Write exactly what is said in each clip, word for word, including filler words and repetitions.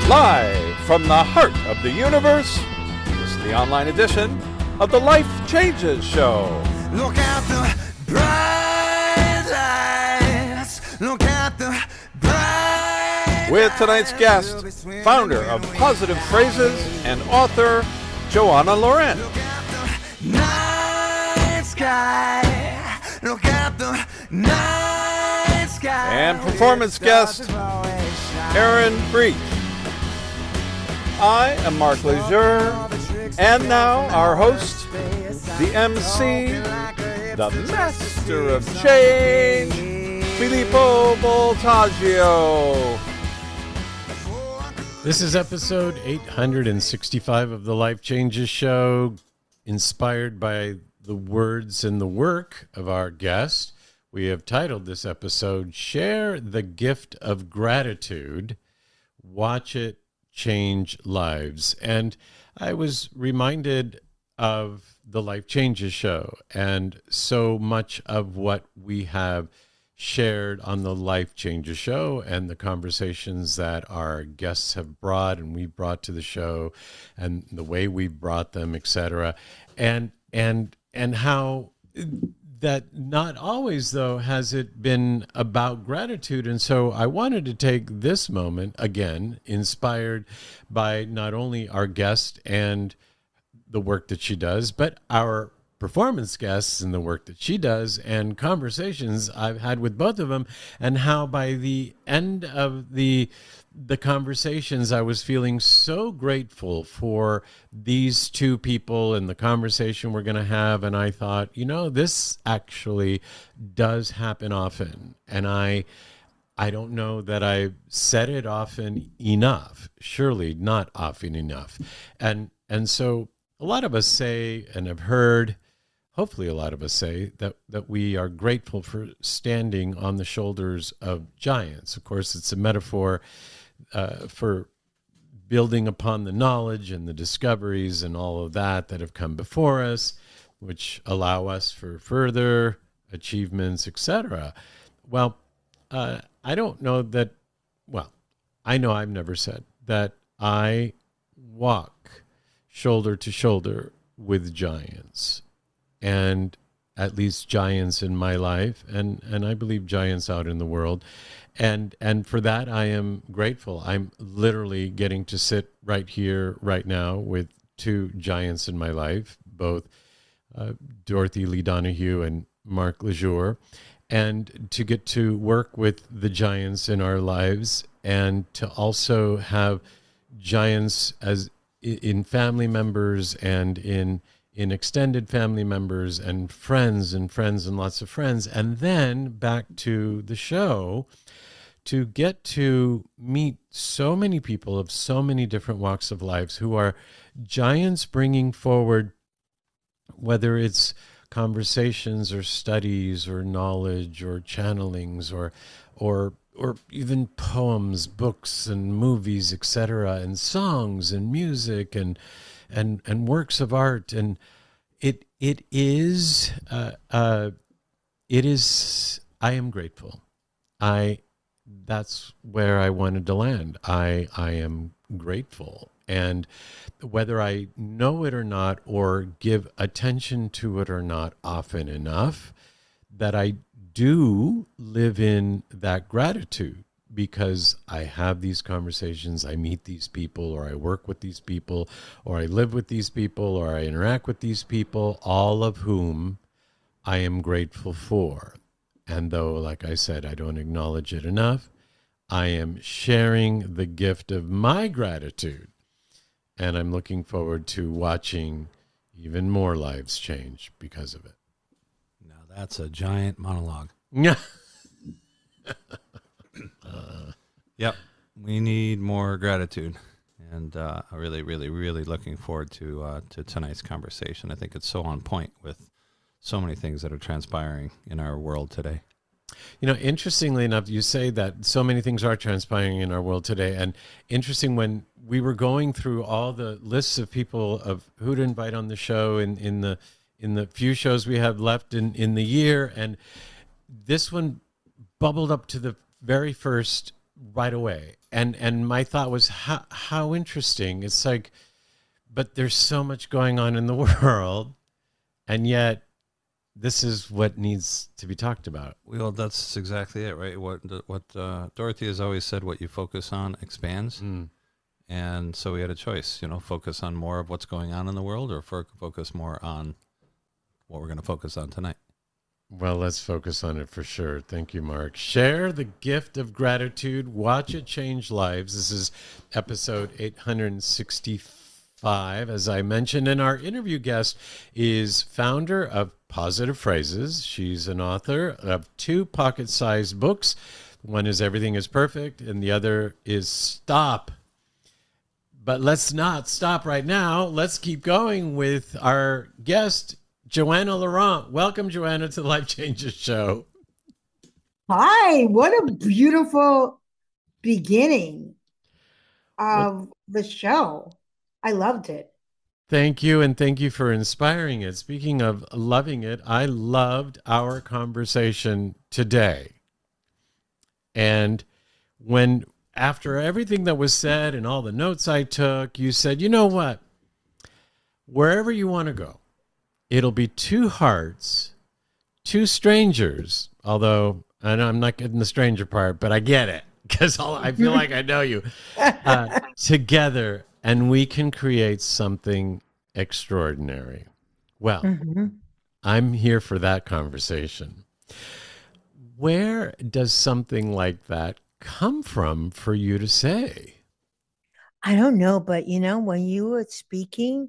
Live from the heart of the universe, this is the online edition of the Life Changes Show. Look at the bright lights. Look at the bright With tonight's guest, founder of Positive Phrases and author Joanna Loren. Look at the night sky. Look at the night sky. And performance guest, Aaron Breach. I am Mark Lejeune, and now our host, the M C, the master of change, Filippo Voltaggio. This is episode eight hundred sixty-five of the Life Changes Show, inspired by the words and the work of our guest. We have titled this episode, Share the Gift of Gratitude, Watch It Change Lives. And I was reminded of the Life Changes Show and so much of what we have shared on the Life Changes Show and the conversations that our guests have brought and we brought to the show and the way we brought them, et cetera. And and and how that not always, though, has it been about gratitude. And so I wanted to take this moment, again, inspired by not only our guest and the work that she does, but our performance guests and the work that she does and conversations I've had with both of them, and how by the end of the the conversations I was feeling so grateful for these two people and the conversation we're going to have. And I thought, you know, this actually does happen often. And I I don't know that I've said it often enough, surely not often enough. And and so a lot of us say, and have heard, hopefully a lot of us say, that, that we are grateful for standing on the shoulders of giants. Of course, it's a metaphor uh, for building upon the knowledge and the discoveries and all of that that have come before us, which allow us for further achievements, et cetera. Well, uh, I don't know that, well, I know I've never said that I walk shoulder to shoulder with giants. And at least giants in my life, and, and I believe giants out in the world. And and for that, I am grateful. I'm literally getting to sit right here, right now, with two giants in my life, both uh, Dorothy Lee Donahue and Mark Lejeune, and to get to work with the giants in our lives, and to also have giants as in family members and in in extended family members and friends and friends and lots of friends. And then back to the show, to get to meet so many people of so many different walks of lives who are giants bringing forward, whether it's conversations or studies or knowledge or channelings or or or even poems, books and movies, et cetera, and songs and music and and and works of art. And it it is uh, uh, it is I am grateful. I that's where I wanted to land. I I am grateful. And whether I know it or not, or give attention to it or not often enough, that I do live in that gratitude, because I have these conversations, I meet these people, or I work with these people, or I live with these people, or I interact with these people, all of whom I am grateful for. And though, like I said, I don't acknowledge it enough, I am sharing the gift of my gratitude. And I'm looking forward to watching even more lives change because of it. Now that's a giant monologue. Yeah. uh, yep. We need more gratitude. And uh, I'm really, really, really looking forward to uh, to tonight's conversation. I think it's so on point with so many things that are transpiring in our world today. You know, interestingly enough, you say that so many things are transpiring in our world today. And interesting, when we were going through all the lists of people of who to invite on the show in, in the in the few shows we have left in, in the year, and this one bubbled up to the very first right away. And and my thought was, how how interesting. It's like, but there's so much going on in the world, and yet this is what needs to be talked about. Well, that's exactly it, right? What what uh, Dorothy has always said: what you focus on expands. Mm. And so we had a choice, you know, focus on more of what's going on in the world, or fo- focus more on what we're going to focus on tonight. Well, let's focus on it for sure. Thank you, Mark. Share the gift of gratitude. Watch it change lives. This is episode eight hundred sixty-five. As I mentioned, and our interview guest is founder of Positive Phrases. She's an author of two pocket-sized books. One is Everything is Perfect, and the other is Stop. But let's not stop right now. Let's keep going with our guest, Joanna Laurent. Welcome, Joanna, to the Life Changes Show. Hi, what a beautiful beginning of well, the show. I loved it. Thank you, and thank you for inspiring it. Speaking of loving it, I loved our conversation today. And when after everything that was said and all the notes I took, you said, you know what? Wherever you want to go, it'll be two hearts, two strangers, although and I'm not getting the stranger part, but I get it because I feel like I know you, uh, together, and we can create something extraordinary. Well, mm-hmm. I'm here for that conversation. Where does something like that come from for you to say? I don't know, but you know, when you were speaking,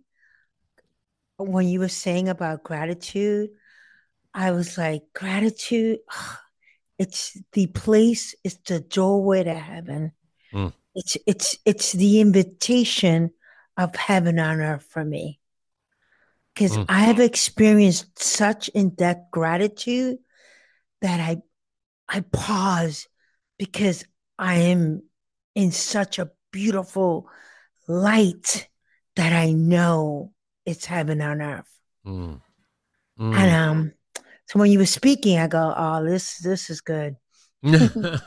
when you were saying about gratitude, I was like, gratitude, it's the place, it's the doorway to heaven. Mm. It's it's it's the invitation of heaven on earth for me. Because mm. I have experienced such in-depth gratitude that I I pause because I am in such a beautiful light that I know it's heaven on earth. Mm. Mm. And um, so when you were speaking, I go, oh, this this is good. Well,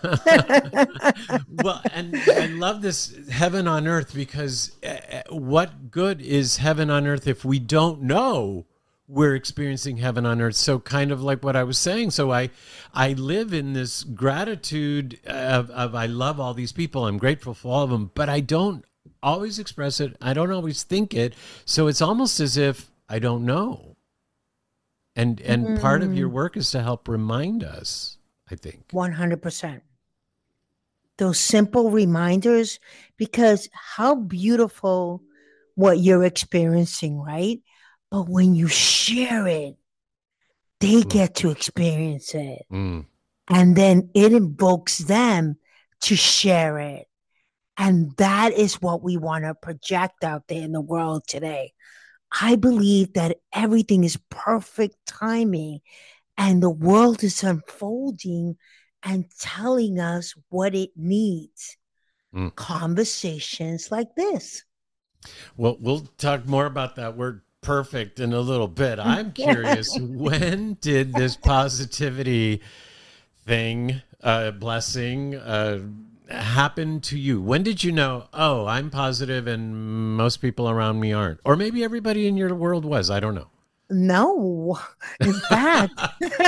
and I love this heaven on earth because uh, what good is heaven on earth if we don't know we're experiencing heaven on earth? So kind of like what I was saying. So I, I live in this gratitude of, of I love all these people. I'm grateful for all of them, but I don't always express it. I don't always think it. So it's almost as if I don't know. And, and mm. part of your work is to help remind us, I think. one hundred percent. Those simple reminders, because how beautiful what you're experiencing, right? But when you share it, they mm. get to experience it. Mm. And then it invokes them to share it. And that is what we want to project out there in the world today. I believe that everything is perfect timing and the world is unfolding and telling us what it needs. Mm. Conversations like this. Well, we'll talk more about that word perfect in a little bit. I'm curious, when did this positivity thing, uh, blessing, uh, happen to you? When did you know, oh, I'm positive and most people around me aren't? Or maybe everybody in your world was. I don't know. No, in fact,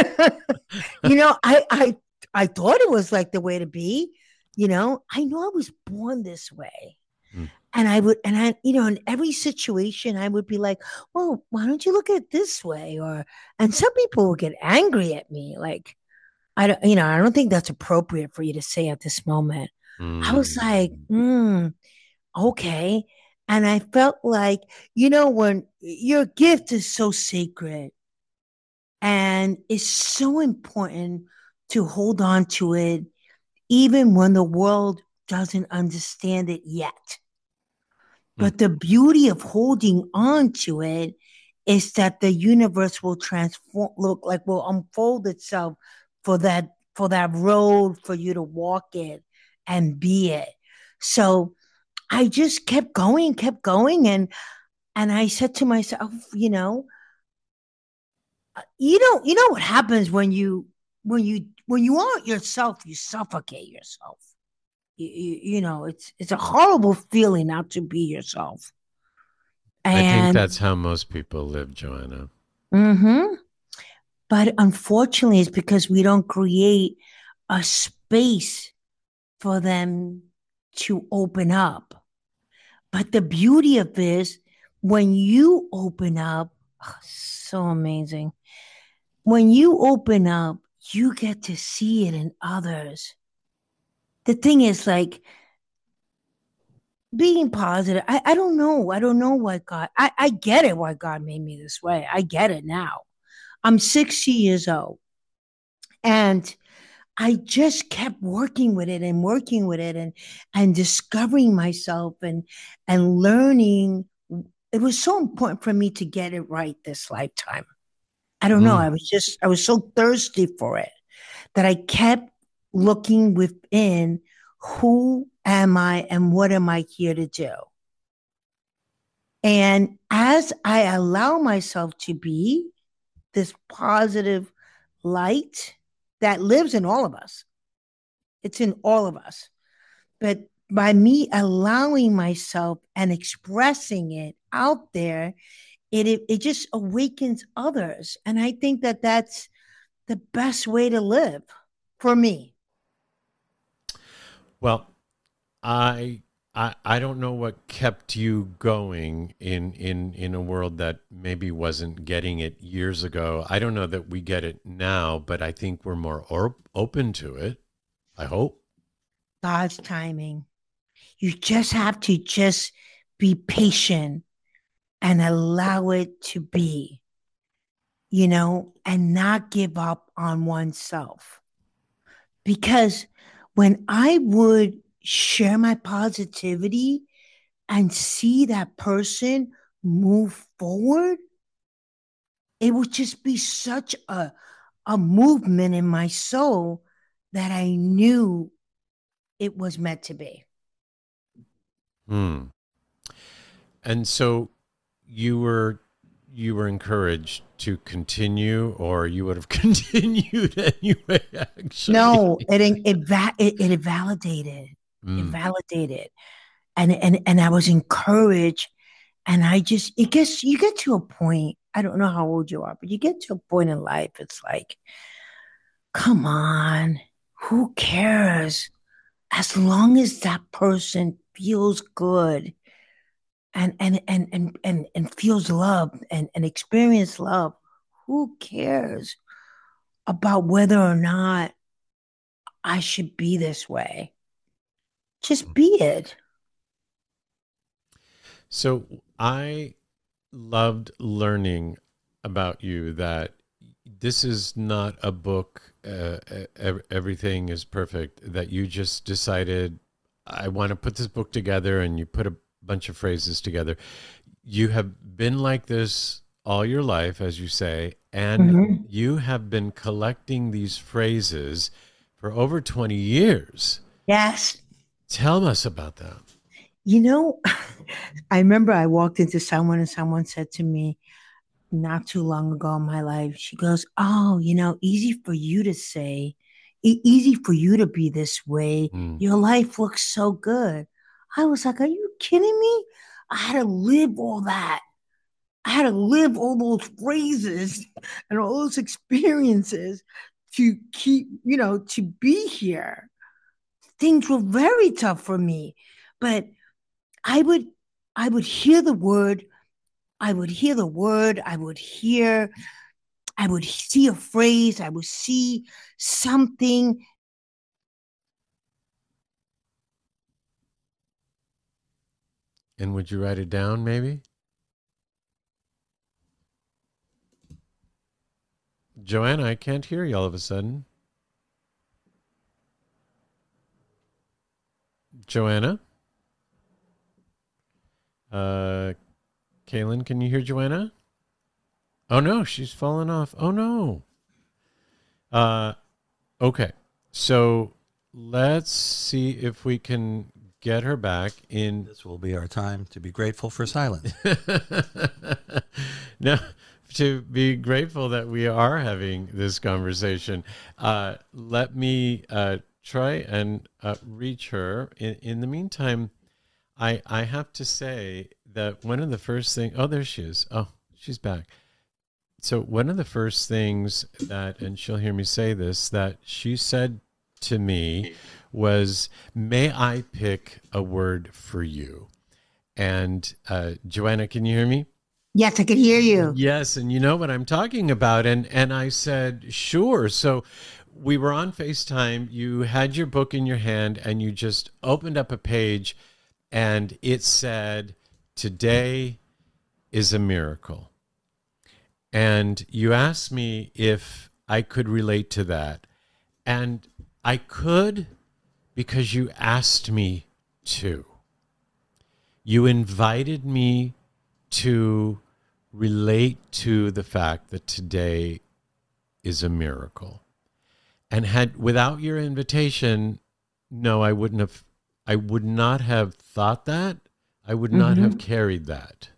you know, I, I, I thought it was like the way to be. You know, I know I was born this way. Mm. And I would, and I, you know, in every situation, I would be like, well, why don't you look at it this way? Or, and some people would get angry at me. Like, I don't, you know, I don't think that's appropriate for you to say at this moment. Mm. I was like, mm, okay. And I felt like, you know, when your gift is so sacred and it's so important to hold on to it, even when the world doesn't understand it yet. But the beauty of holding on to it is that the universe will transform, look like will unfold itself for that, for that road for you to walk it and be it. So I just kept going, kept going. And, and I said to myself, you know, you know, you know what happens when you, when you, when you aren't yourself, you suffocate yourself. you, you know, it's it's a horrible feeling not to be yourself. I think And that's how most people live, Joanna. mm-hmm. But unfortunately, it's because we don't create a space for them to open up. But the beauty of this, when you open up, oh, so amazing. When you open up, you get to see it in others. The thing is, like, being positive, I, I don't know. I don't know why God, I, I get it why God made me this way. I get it now. I'm sixty years old. And I just kept working with it and working with it and and discovering myself and and learning. It was so important for me to get it right this lifetime. I don't know. Mm. I was just I was so thirsty for it that I kept looking within. Who am I and what am I here to do? And as I allow myself to be this positive light that lives in all of us, it's in all of us. But by me allowing myself and expressing it out there, it, it, it just awakens others. And I think that that's the best way to live for me. Well, I I I don't know what kept you going in in in a world that maybe wasn't getting it years ago. I don't know that we get it now, but I think we're more or- open to it. I hope. God's timing. You just have to just be patient and allow it to be, you know, and not give up on oneself. Because when I would share my positivity and see that person move forward, it would just be such a, a movement in my soul that I knew it was meant to be. Hmm. And so you were you were encouraged to continue, or you would have continued anyway. Actually, No, it it it, it, it validated. Mm. It validated, and and and I was encouraged, and I just it gets you get to a point. I don't know how old you are, but you get to a point in life. It's like, come on, who cares? As long as that person feels good and and and and and, and feels love and, and experience love, who cares about whether or not I should be this way? Just be it. So I loved learning about you that this is not a book, uh, ev- everything is perfect, that you just decided, I want to put this book together, and you put a bunch of phrases together. You have been like this all your life, as you say, and Mhm. you have been collecting these phrases for over twenty years. Yes. Tell us about that. You know, I remember I walked into someone and someone said to me not too long ago in my life, she goes, "Oh, you know, easy for you to say, e- easy for you to be this way. Mm. Your life looks so good." I was like, "Are you kidding me? I had to live all that. I had to live all those phrases and all those experiences to keep, you know, to be here. Things were very tough for me, but I would, I would hear the word, I would hear the word, I would hear, I would see a phrase, I would see something. And would you write it down, maybe? Joanna, I can't hear you all of a sudden. Joanna? Uh, Kaylin, can you hear Joanna? Oh, no, she's fallen off. Oh, no. Uh, okay, so let's see if we can get her back in. This will be our time to be grateful for silence. No, to be grateful that we are having this conversation. Uh, let me uh, try and uh, reach her. In, in the meantime, I I have to say that one of the first things, oh, there she is. Oh, she's back. So one of the first things that, and she'll hear me say this, that she said to me was, may I pick a word for you? And uh, Joanna, can you hear me? Yes, I could hear you. Yes, and you know what I'm talking about. And and I said, sure. So we were on FaceTime. You had your book in your hand and you just opened up a page and it said, today is a miracle. And you asked me if I could relate to that. And I could, because you asked me to. You invited me to relate to the fact that today is a miracle. And had without your invitation, no, I wouldn't have, I would not have thought that. I would not Mm-hmm. have carried that.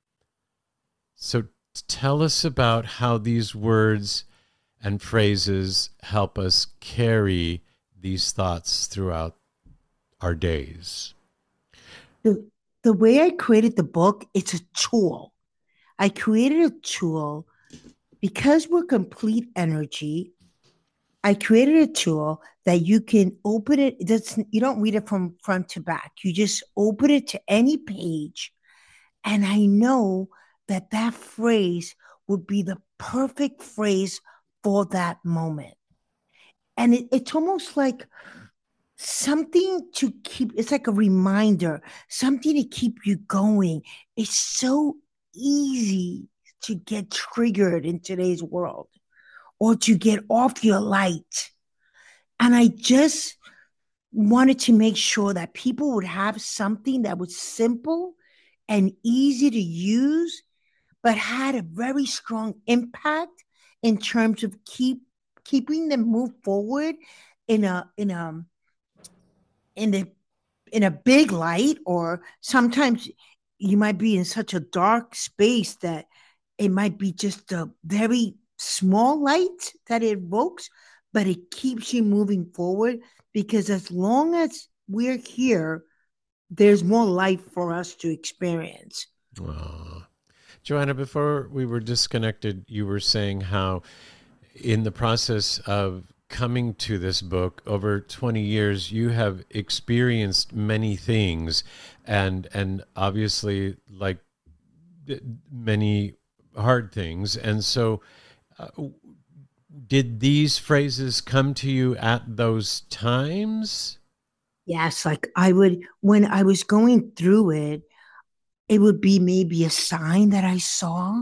So tell us about how these words and phrases help us carry these thoughts throughout our days. The, the way I created the book, it's a tool. I created a tool because we're complete energy. I created a tool that you can open it. It doesn't, you don't read it from front to back. You just open it to any page. And I know that that phrase would be the perfect phrase for that moment. And it, it's almost like something to keep, it's like a reminder, something to keep you going. It's so easy to get triggered in today's world or to get off your light. And I just wanted to make sure that people would have something that was simple and easy to use, but had a very strong impact in terms of keep keeping them move forward in a in a in a in a big light, or sometimes you might be in such a dark space that it might be just a very small light that it evokes, but it keeps you moving forward, because as long as we're here, there's more life for us to experience. Aw. Joanna, before we were disconnected, you were saying how in the process of coming to this book over twenty years, you have experienced many things, and and obviously like many hard things. And so uh, did these phrases come to you at those times? Yes, like I would, when I was going through it, it would be maybe a sign that I saw,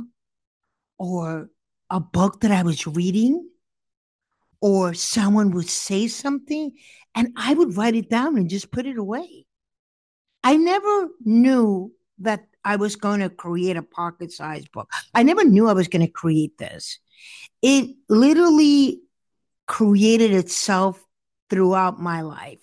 or a book that I was reading, or someone would say something, and I would write it down and just put it away. I never knew that I was going to create a pocket sized book. I never knew I was going to create this. It literally created itself throughout my life.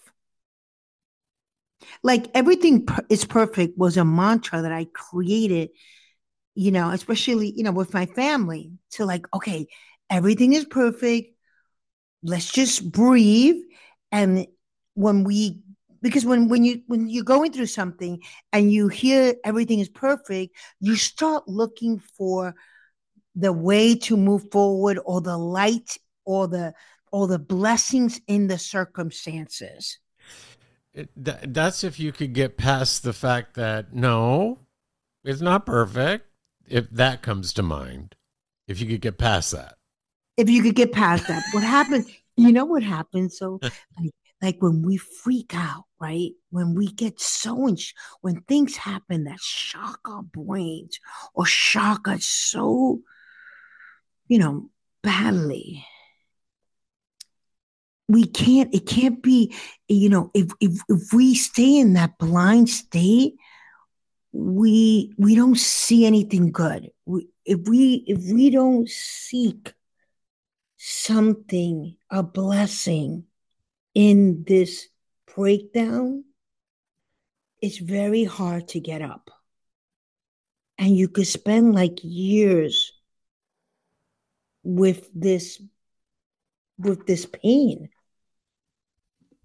Like everything per- is perfect was a mantra that I created, you know, especially, you know, with my family, to like, okay, everything is perfect. Let's just breathe. And when we, because when, when you, when you're going through something and you hear everything is perfect, you start looking for the way to move forward, or the light, or the, or the blessings in the circumstances. It, th- that's if you could get past the fact that no, it's not perfect. If that comes to mind, if you could get past that. If you could get past that, what happens, you know what happens? So like, like when we freak out, right? When we get so, in sh- when things happen that shock our brains or shock us so, you know, badly, we can't, it can't be, you know, if, if, if we stay in that blind state, we, we don't see anything good. We, if we, if we don't seek something, a blessing in this breakdown, it's very hard to get up. And you could spend like years with this with this pain.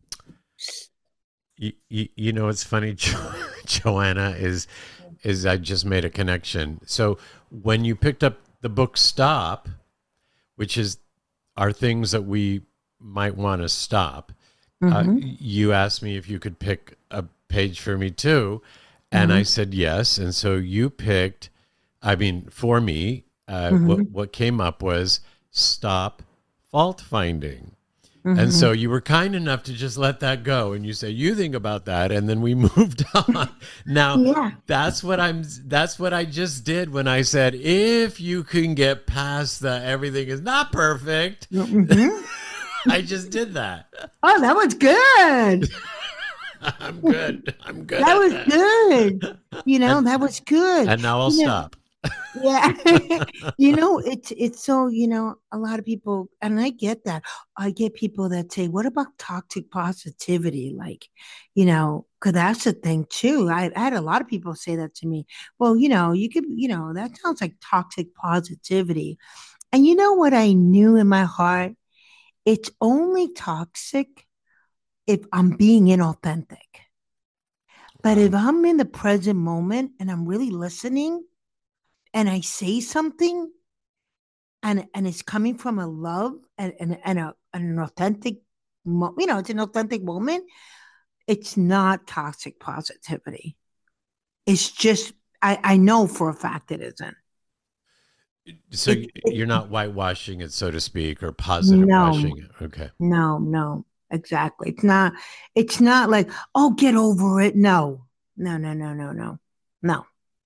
You, you, you know, it's funny, jo- Joanna, is is I just made a connection. So when you picked up the book Stop, which is are things that we might want to stop, uh, Mhm. you asked me if you could pick a page for me too. And I Mhm. said yes. And so you picked, I mean, for me, uh, what, Mhm. what came up was Stop Fault Finding. And Mhm. so you were kind enough to just let that go, and you say you think about that, and then we moved on. Now Yeah. that's what I'm. That's what I just did when I said if you can get past the everything is not perfect. Mhm. I just did that. Oh, that was good. I'm good. I'm good. That at was that. good. You know, And, that was good. and now I'll You know, stop. yeah. You know, it's it's so, you know, a lot of people, and I get that. I get people that say, what about toxic positivity? Like, you know, because that's the thing too. I, I had a lot of people say that to me. Well, you know, you could, you know, that sounds like toxic positivity. And you know what I knew in my heart? It's only toxic if I'm being inauthentic. But if Wow. I'm in the present moment and I'm really listening and I say something and and it's coming from a love and and, and a and an authentic mo- you know, it's an authentic moment, it's not toxic positivity. It's just I, I know for a fact it isn't. So It, y- it you're not whitewashing it, so to speak, or positive no, washing it. Okay. no, no, exactly. It's not it's not like, oh, get over it. No. No, no, no, no, no. No.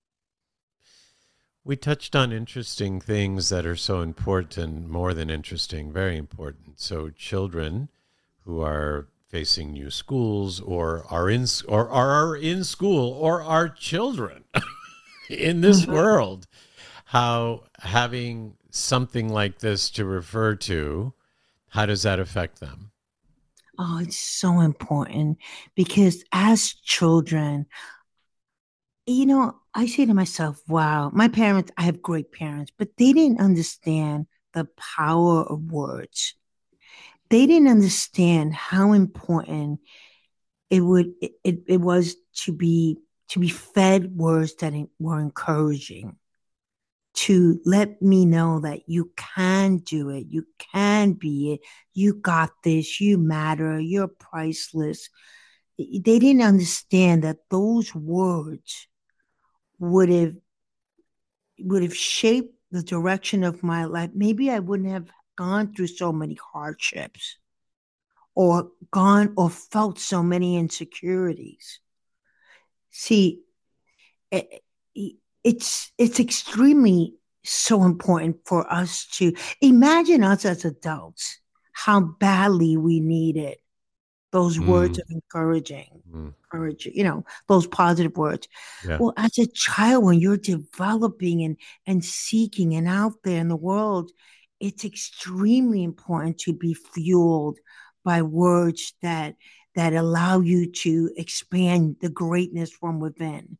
We touched on interesting things that are so important, more than interesting, very important. So children who are facing new schools or are in or are in school or are children in this Mhm. world, how having something like this to refer to, how does that affect them? Oh, it's so important because as children, you know, I say to myself, wow, my parents, I have great parents, but they didn't understand the power of words. They didn't understand how important it would it, it, it was to be to be fed words that were encouraging, to let me know that you can do it, you can be it, you got this, you matter, you're priceless. They didn't understand that those words would have would have shaped the direction of my life. Maybe I wouldn't have gone through so many hardships or gone or felt so many insecurities. See, it, it's it's extremely so important for us to imagine us as adults how badly we needed those words Mm, of encouraging, mm, courage, you know, those positive words. yeah. Well, as a child, when you're developing and and seeking and out there in the world, it's extremely important to be fueled by words that that allow you to expand the greatness from within.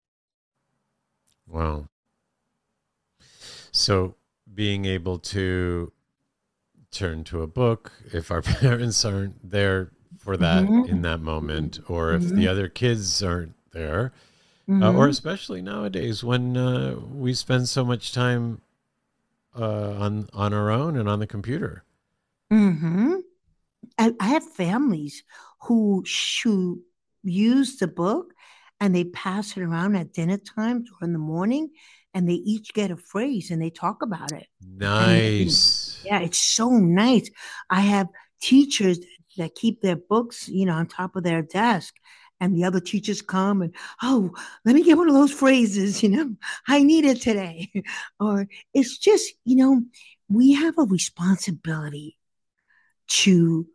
Wow. So being able to turn to a book if our parents aren't there for that in Mm-hmm. that moment, or if the Mm-hmm. other kids aren't there, uh, or Mm-hmm. especially nowadays when uh, we spend so much time uh, on on our own and on the computer. Mm-hmm. I, I have families who who use the book and they pass it around at dinner times or in the morning, and they each get a phrase and they talk about it. And Nice. yeah, it's so nice. I have teachers that keep their books, you know, on top of their desk. And the other teachers come and, oh, let me get one of those phrases, you know, I need it today. Or it's just, you know, we have a responsibility to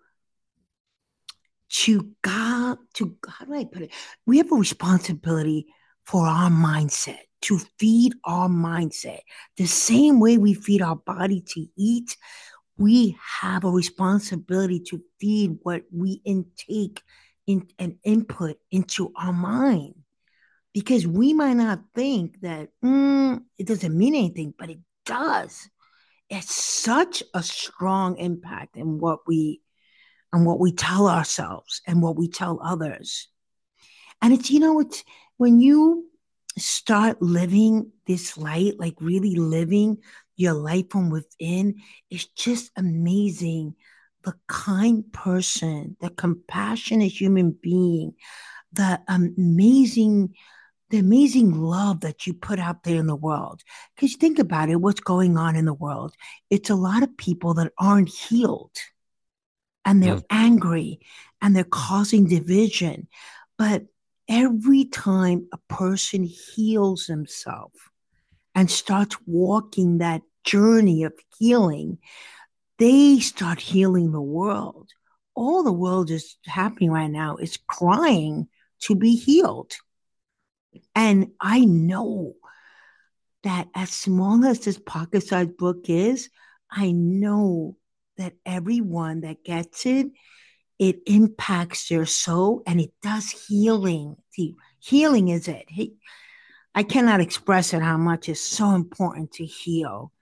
to God, to how do I put it? We have a responsibility for our mindset, to feed our mindset. The same way we feed our body to eat, we have a responsibility to feed what we intake in, and input into our mind. Because we might not think that mm, it doesn't mean anything, but it does. It's such a strong impact in what we and what we tell ourselves and what we tell others. And it's, you know, it's when you start living this light, like really living your life from within, it's just amazing. The kind person, the compassionate human being, the amazing, the amazing love that you put out there in the world. Because think about it, what's going on in the world? It's a lot of people that aren't healed and they're Mm. angry and they're causing division. But every time a person heals himself and starts walking that journey of healing, they start healing the world. All the world is happening right now is crying to be healed. And I know that as small as this pocket-sized book is, I know that everyone that gets it, it impacts their soul and it does healing. See, healing is it. He, I cannot express it how much it's so important to heal.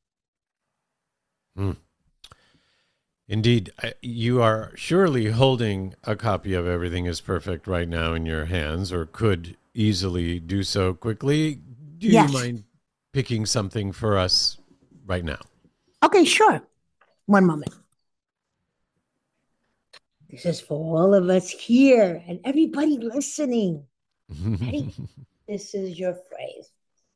Mm. Indeed. I- You are surely holding a copy of Everything is Perfect right now in your hands, or could easily do so quickly. Do you Yes. mind picking something for us right now? Okay, sure. One moment. This is for all of us here and everybody listening. Ready? This is your phrase.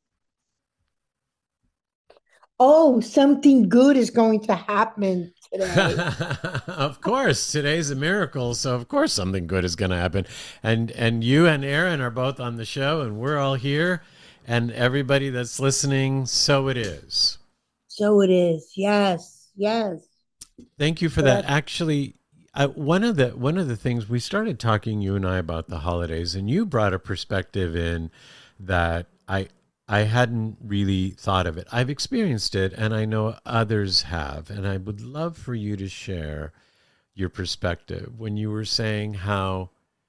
Oh, something good is going to happen today. Of course, today's a miracle, so of course something good is going to happen. And and you and Aaron are both on the show, and we're all here, and everybody that's listening, so it is. So it is. Yes. Yes. Thank you for that. Actually, uh, one of the one of the things we started talking, you and I, about the holidays, and you brought a perspective in that I I hadn't really thought of it. I've experienced it, and I know others have, and I would love for you to share your perspective when you were saying how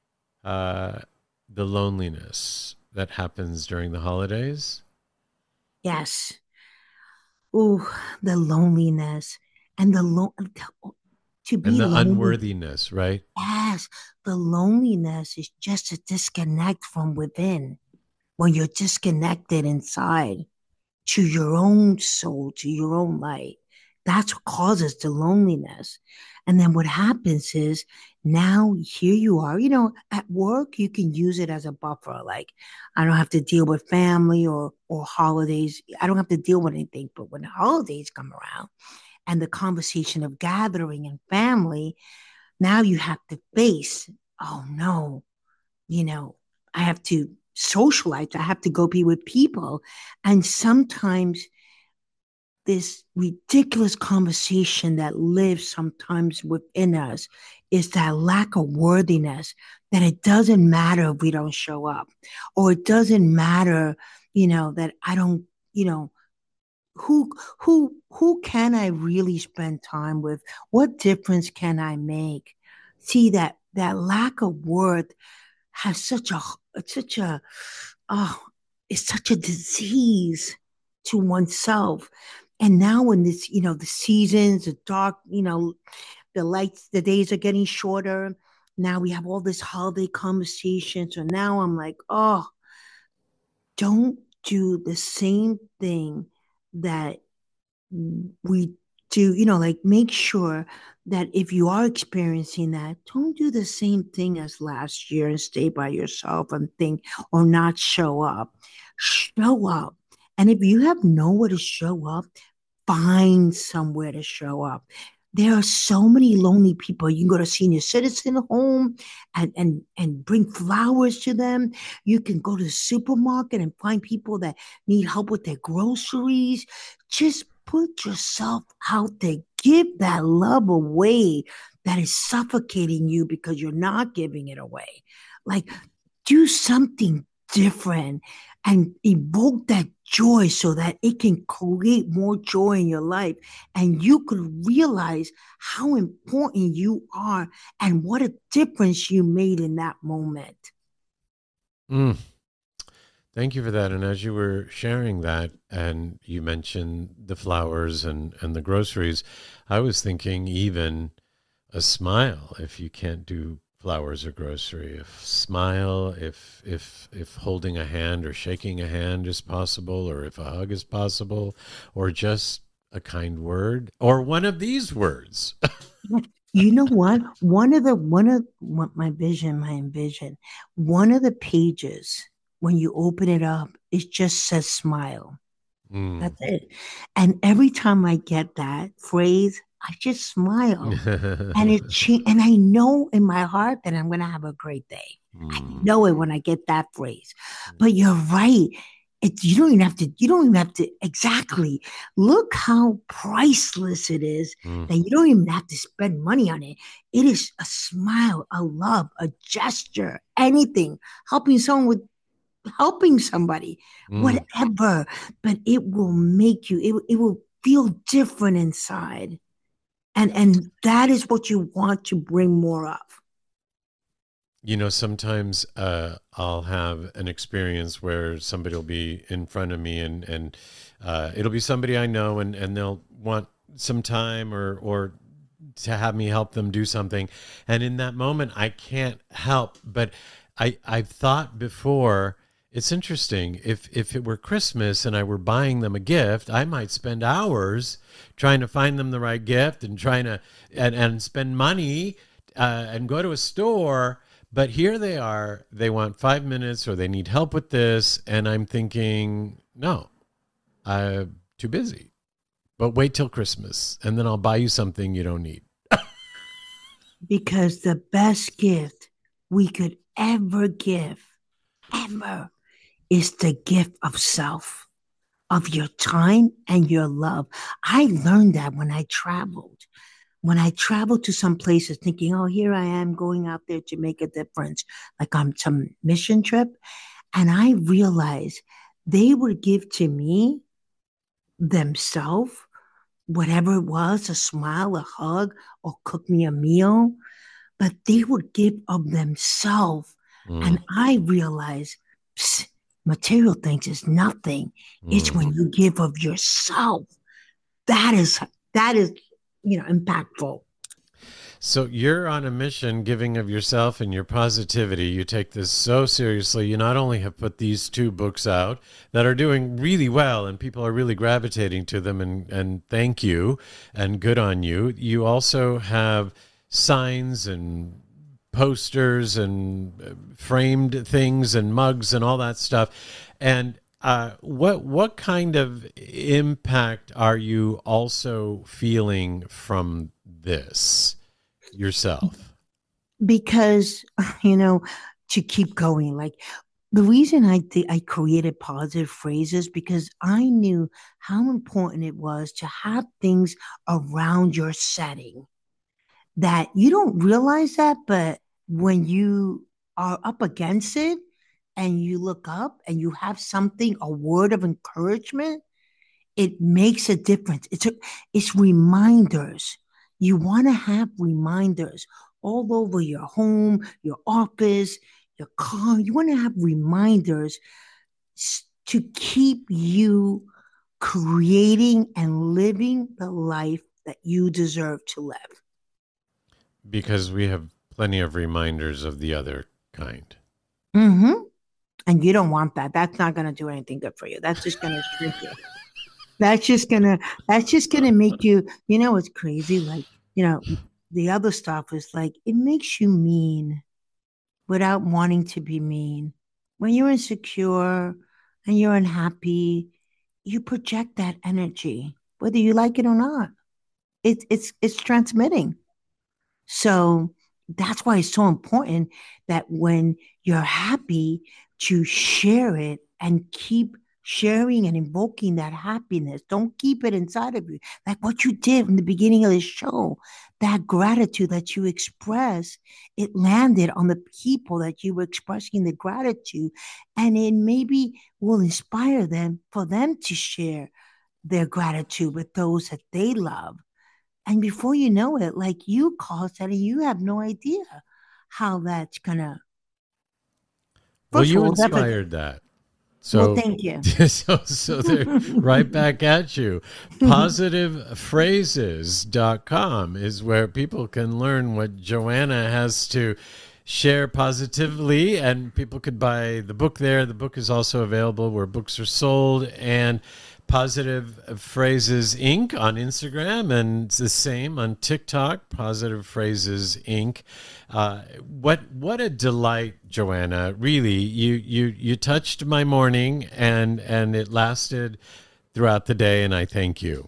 uh, the loneliness that happens during the holidays. Yes. Ooh, the loneliness and the lo- to be And the lonely. unworthiness, right? Yes, the loneliness is just a disconnect from within. When you're disconnected inside to your own soul, to your own light, that's what causes the loneliness. And then what happens is now here you are, you know, at work, you can use it as a buffer. Like, I don't have to deal with family or or holidays. I don't have to deal with anything. But when the holidays come around and the conversation of gathering and family, now you have to face, oh no, you know, I have to socialize. I have to go be with people. And sometimes this ridiculous conversation that lives sometimes within us is that lack of worthiness, that it doesn't matter if we don't show up, or it doesn't matter, you know, that I don't, you know, who who who can I really spend time with? What difference can I make? See, that that lack of worth has such a such a oh, it's such a disease to oneself. And now in this, you know, the seasons, the dark, you know, the lights, the days are getting shorter. Now we have all this holiday conversation. So now I'm like, oh, don't do the same thing that we do, you know, like make sure that if you are experiencing that, don't do the same thing as last year and stay by yourself and think or not show up. Show up. And if you have nowhere to show up, find somewhere to show up. There are so many lonely people. You can go to senior citizen home and, and, and bring flowers to them. You can go to the supermarket and find people that need help with their groceries. Just put yourself out there. Give that love away that is suffocating you because you're not giving it away. Like, do something different and evoke that joy so that it can create more joy in your life. And you could realize how important you are and what a difference you made in that moment. Mm. Thank you for that. And as you were sharing that, and you mentioned the flowers and, and the groceries, I was thinking even a smile if you can't do flowers or grocery. If smile, if if if holding a hand or shaking a hand is possible, or if a hug is possible, or just a kind word, or one of these words. You know what? One of the one of what my vision, my envision, one of the pages when you open it up, it just says smile. Mm. That's it. And every time I get that phrase, I just smile. And it cha- and I know in my heart that I'm gonna have a great day. I Mm. know it when I get that phrase. But you're right. It, you don't even have to, you don't even have to exactly look how priceless it is Mm. that you don't even have to spend money on it. It is a smile, a love, a gesture, anything, helping someone with helping somebody, Mm. whatever. But it will make you, it, it will feel different inside. And and that is what you want to bring more of. You know, sometimes uh, I'll have an experience where somebody will be in front of me, and and uh, it'll be somebody I know, and, and they'll want some time or or to have me help them do something, and in that moment I can't help. But I I've thought before. It's interesting. If if it were Christmas and I were buying them a gift, I might spend hours trying to find them the right gift and trying to and and spend money uh, and go to a store. But here they are, they want five minutes or they need help with this. And I'm thinking, no, I'm too busy. But wait till Christmas and then I'll buy you something you don't need. Because the best gift we could ever give, ever, is the gift of self, of your time and your love. I learned that when I traveled. When I traveled to some places thinking, oh, here I am going out there to make a difference, like on some mission trip. And I realized they would give to me themselves, whatever it was, a smile, a hug, or cook me a meal, but they would give of themselves. Mm. And I realized psst, material things is nothing. Mm. It's when you give of yourself. That is, that is, you know, impactful. So you're on a mission, giving of yourself and your positivity. You take this so seriously. You not only have put these two books out that are doing really well and people are really gravitating to them, and, and thank you and good on you. You also have signs and posters and framed things and mugs and all that stuff. And uh, what what kind of impact are you also feeling from this yourself? Because, you know, to keep going, like the reason I th- I created positive phrases because I knew how important it was to have things around your setting that you don't realize that, but when you are up against it and you look up and you have something, a word of encouragement, it makes a difference. It's a, it's reminders. You want to have reminders all over your home, your office, your car. You want to have reminders to keep you creating and living the life that you deserve to live. Because we have plenty of reminders of the other kind. Mm-hmm. And you don't want that. That's not going to do anything good for you. That's just going to shrink you. That's just gonna. That's just gonna make you. You know, it's crazy. Like, you know, the other stuff is like it makes you mean, without wanting to be mean. When you're insecure and you're unhappy, you project that energy, whether you like it or not. It's it's it's transmitting. So that's why it's so important that when you're happy, to share it and keep sharing and invoking that happiness. Don't keep it inside of you. Like what you did in the beginning of the show, that gratitude that you expressed, it landed on the people that you were expressing the gratitude. And it maybe will inspire them for them to share their gratitude with those that they love. And before you know it, like you caused that, and you have no idea how that's gonna. Well, First of you all, definitely- inspired that. So, Well, thank you. so, so they're right back at you. positive phrases dot com is where people can learn what Joanna has to share positively, and people could buy the book there. The book is also available where books are sold, and Positive Phrases Incorporated on Instagram, and it's the same on TikTok, Positive Phrases Incorporated. Uh, what what a delight, Joanna! Really, you you you touched my morning, and and it lasted throughout the day, and I thank you.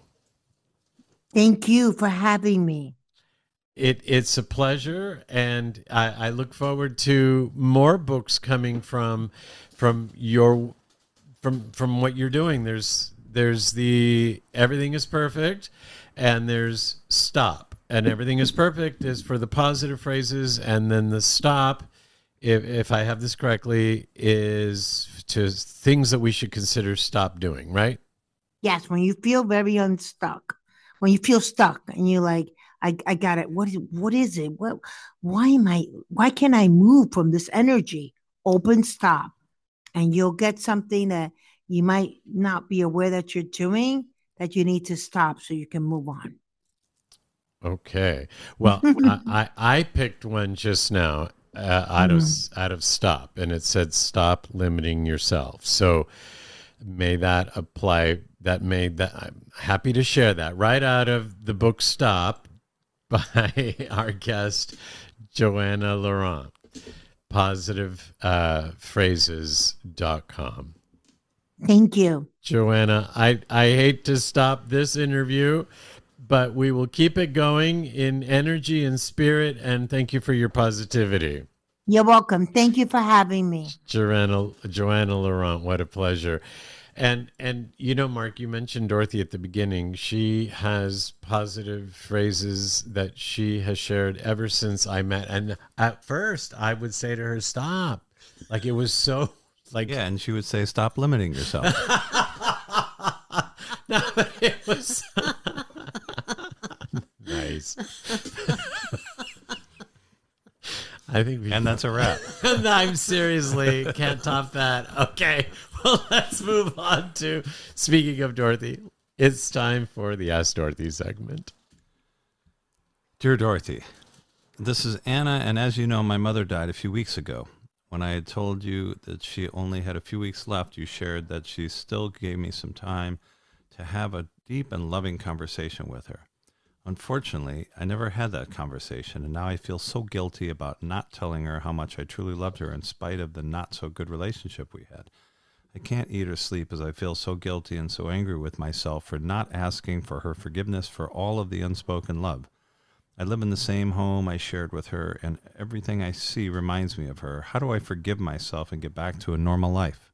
Thank you for having me. It it's a pleasure, and I, I look forward to more books coming from from your from from what you're doing. There's There's the Everything is Perfect, and there's Stop. And Everything is Perfect is for the positive phrases, and then the Stop, if if I have this correctly, is to things that we should consider stop doing, right? Yes, when you feel very unstuck, when you feel stuck, and you're like, I, I got it. What is what is it? What why am I why can't I move from this energy? Open stop. And you'll get something that you might not be aware that you're doing, that you need to stop so you can move on. Okay. Well, I, I I picked one just now uh, out of out of Stop, and it said stop limiting yourself. So may that apply. That made that. I'm happy to share that right out of the book Stop by our guest Joanna Laurent. positive phrases dot com. Thank you. Joanna, I, I hate to stop this interview, but we will keep it going in energy and spirit, and thank you for your positivity. You're welcome. Thank you for having me. Joanna, Joanna Laurent, what a pleasure. And, and you know, Mark, you mentioned Dorothy at the beginning. She has positive phrases that she has shared ever since I met. And at first, I would say to her, stop. Like, it was so, like... Yeah, and she would say, stop limiting yourself. No, but it was... Nice. I think we And that's a wrap. I'm seriously can't top that. Okay, well, let's move on to, speaking of Dorothy, it's time for the Ask Dorothy segment. Dear Dorothy, this is Anna, and as you know, my mother died a few weeks ago. When I had told you that she only had a few weeks left, you shared that she still gave me some time to have a deep and loving conversation with her. Unfortunately, I never had that conversation, and now I feel so guilty about not telling her how much I truly loved her in spite of the not-so-good relationship we had. I can't eat or sleep as I feel so guilty and so angry with myself for not asking for her forgiveness for all of the unspoken love. I live in the same home I shared with her, and everything I see reminds me of her. How do I forgive myself and get back to a normal life?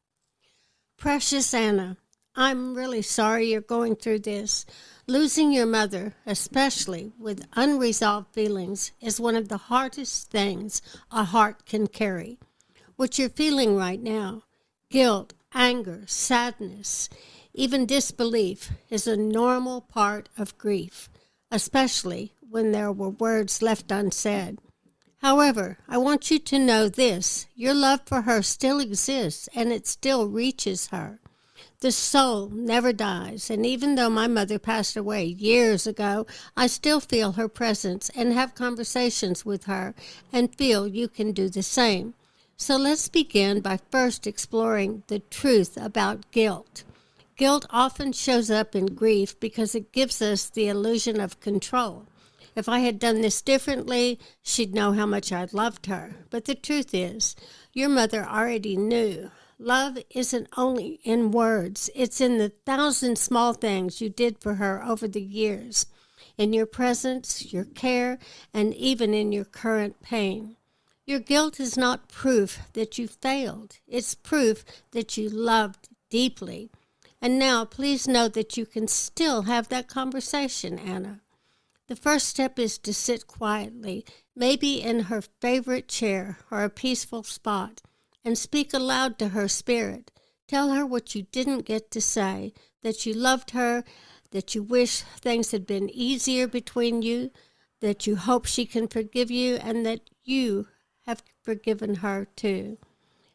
Precious Anna, I'm really sorry you're going through this. Losing your mother, especially with unresolved feelings, is one of the hardest things a heart can carry. What you're feeling right now, guilt, anger, sadness, even disbelief, is a normal part of grief, especially when there were words left unsaid. However, I want you to know this: your love for her still exists, and it still reaches her. The soul never dies, and even though my mother passed away years ago, I still feel her presence and have conversations with her and feel you can do the same. So let's begin by first exploring the truth about guilt. Guilt often shows up in grief because it gives us the illusion of control. If I had done this differently, she'd know how much I loved her. But the truth is, your mother already knew. Love isn't only in words. It's in the thousand small things you did for her over the years, in your presence, your care, and even in your current pain. Your guilt is not proof that you failed. It's proof that you loved deeply. And now, please know that you can still have that conversation, Anna. The first step is to sit quietly, maybe in her favorite chair or a peaceful spot, and speak aloud to her spirit. Tell her what you didn't get to say, that you loved her, that you wish things had been easier between you, that you hope she can forgive you, and that you have forgiven her too.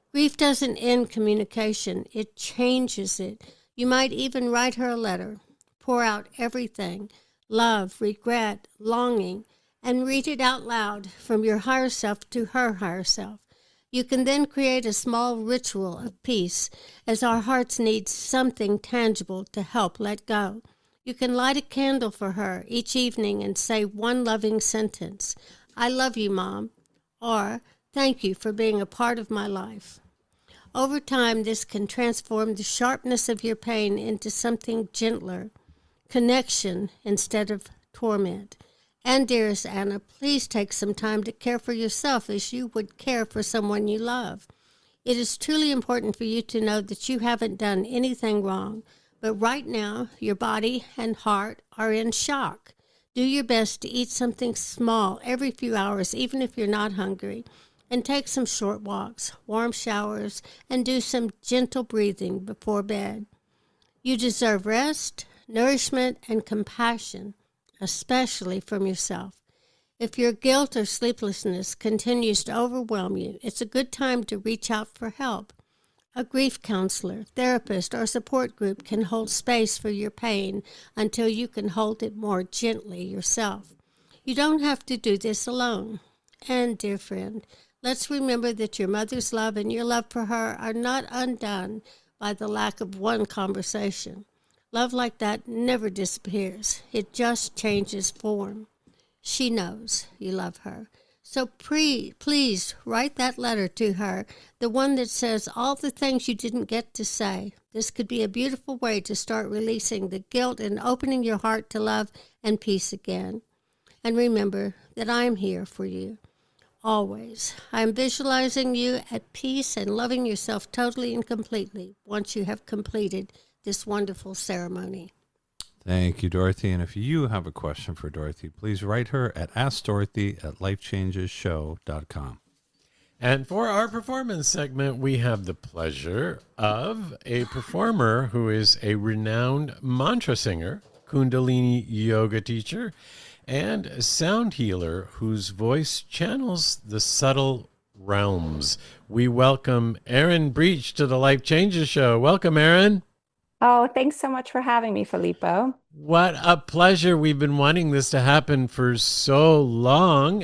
Grief doesn't end communication, it changes it. You might even write her a letter, pour out everything, love, regret, longing, and read it out loud from your higher self to her higher self. You can then create a small ritual of peace, as our hearts need something tangible to help let go. You can light a candle for her each evening and say one loving sentence, "I love you, Mom," or "Thank you for being a part of my life." Over time, this can transform the sharpness of your pain into something gentler, connection instead of torment. And dearest Anna, please take some time to care for yourself as you would care for someone you love. It is truly important for you to know that you haven't done anything wrong, but right now your body and heart are in shock. Do your best to eat something small every few hours, even if you're not hungry, and take some short walks, warm showers, and do some gentle breathing before bed. You deserve rest, nourishment, and compassion, especially from yourself. If your guilt or sleeplessness continues to overwhelm you, it's a good time to reach out for help. A grief counselor, therapist, or support group can hold space for your pain until you can hold it more gently yourself. You don't have to do this alone. And, dear friend, let's remember that your mother's love and your love for her are not undone by the lack of one conversation. Love like that never disappears. It just changes form. She knows you love her. So pre- please write that letter to her, the one that says all the things you didn't get to say. This could be a beautiful way to start releasing the guilt and opening your heart to love and peace again. And remember that I'm here for you. Always. I'm visualizing you at peace and loving yourself totally and completely once you have completed this wonderful ceremony. Thank you, Dorothy. And if you have a question for Dorothy, please write her at ask dorothy at life changes show dot com. And for our performance segment, we have the pleasure of a performer who is a renowned mantra singer, Kundalini yoga teacher, and a sound healer whose voice channels the subtle realms. We welcome Erin Breach to the Life Changes Show. Welcome, Erin. Oh, thanks so much for having me, Filippo. What a pleasure. We've been wanting this to happen for so long,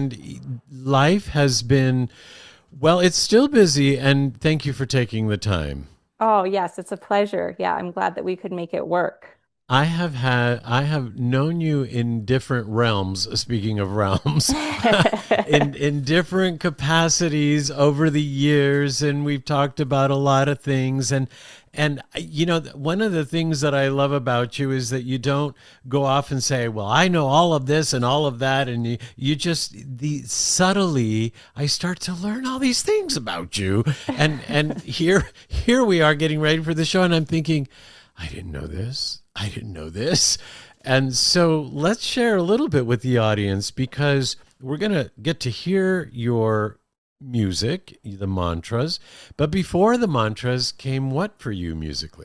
and life has been, well, it's still busy, and thank you for taking the time. Oh, yes, it's a pleasure. Yeah, I'm glad that we could make it work. I have had, I have known you in different realms, speaking of realms, in, in different capacities over the years, and we've talked about a lot of things, and And, you know, one of the things that I love about you is that you don't go off and say, well, I know all of this and all of that. And you, you just, the subtly, I start to learn all these things about you. And, and here, here we are getting ready for the show. And I'm thinking, I didn't know this. I didn't know this. And so let's share a little bit with the audience, because we're going to get to hear your music, the mantras. But before the mantras came what for you musically?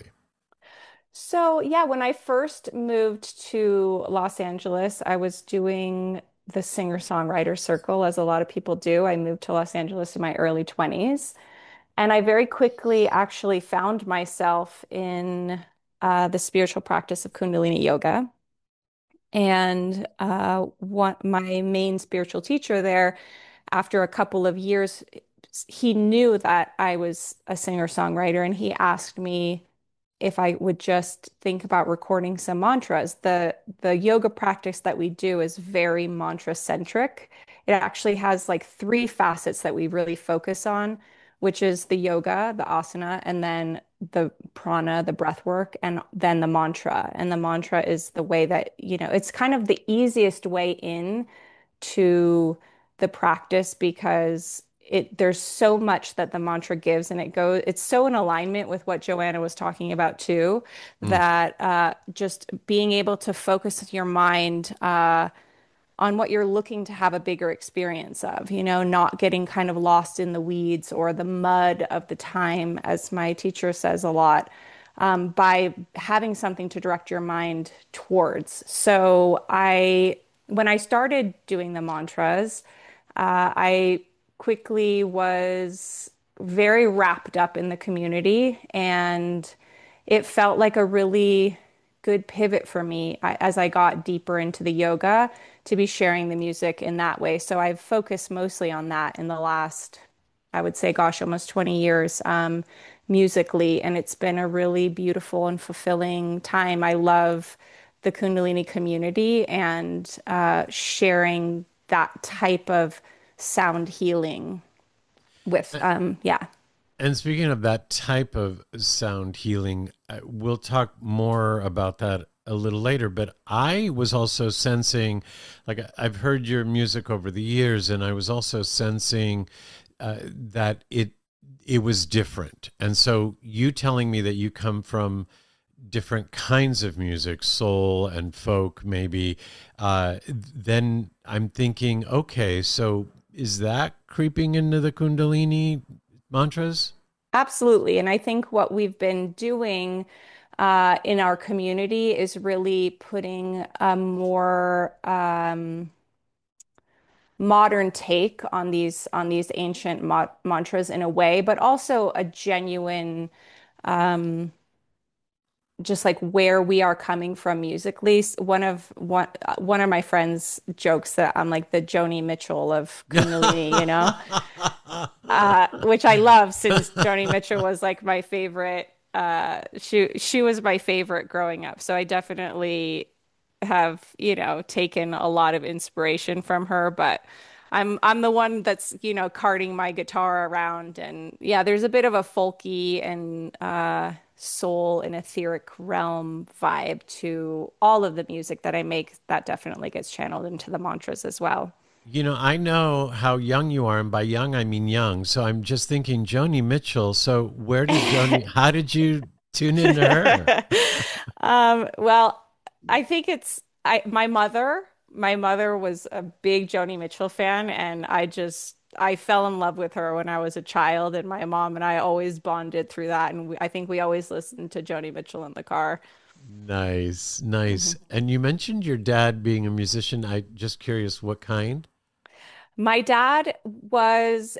So, yeah, when I first moved to Los Angeles, I was doing the singer-songwriter circle, as a lot of people do. I moved to Los Angeles in my early twenties, and I very quickly actually found myself in uh, the spiritual practice of Kundalini yoga. And uh, what my main spiritual teacher there, after a couple of years, he knew that I was a singer-songwriter, and he asked me if I would just think about recording some mantras. The the yoga practice that we do is very mantra-centric. It actually has like three facets that we really focus on, which is the yoga, the asana, and then the prana, the breath work, and then the mantra. And the mantra is the way that, you know, it's kind of the easiest way in to the practice, because it there's so much that the mantra gives, and it goes it's so in alignment with what Joanna was talking about too, mm. that uh, just being able to focus your mind uh, on what you're looking to have a bigger experience of, you know, not getting kind of lost in the weeds or the mud of the time, as my teacher says a lot, um, by having something to direct your mind towards. So I, when I started doing the mantras, Uh, I quickly was very wrapped up in the community, and it felt like a really good pivot for me I- as I got deeper into the yoga to be sharing the music in that way. So I've focused mostly on that in the last, I would say, gosh, almost twenty years, um, musically, and it's been a really beautiful and fulfilling time. I love the Kundalini community and uh, sharing that type of sound healing with, um, yeah. And speaking of that type of sound healing, uh, we'll talk more about that a little later. But I was also sensing, like, I- I've heard your music over the years, and I was also sensing uh, that it it was different. And so you telling me that you come from different kinds of music, soul and folk, maybe, uh, then I'm thinking, okay, so is that creeping into the Kundalini mantras? Absolutely. And I think what we've been doing uh, in our community is really putting a more um, modern take on these on these ancient ma mantras in a way, but also a genuine um, just like where we are coming from musically. S- One of one uh, one of my friends jokes that I'm like the Joni Mitchell of Kundalini, you know, uh, which I love since Joni Mitchell was like my favorite. Uh, she she was my favorite growing up, so I definitely have, you know, taken a lot of inspiration from her. But I'm I'm the one that's, you know, carting my guitar around, and yeah, there's a bit of a folky and uh, soul and etheric realm vibe to all of the music that I make. That definitely gets channeled into the mantras as well. You know, I know how young you are, and by young I mean young. So I'm just thinking Joni Mitchell. So where did Joni, how did you tune into her? Um, well, I think it's I my mother, my mother was a big Joni Mitchell fan, and I just I fell in love with her when I was a child, and my mom and I always bonded through that, and we, I think we always listened to Joni Mitchell in the car. Nice, nice. Mhm. And you mentioned your dad being a musician. I just curious what kind? My dad was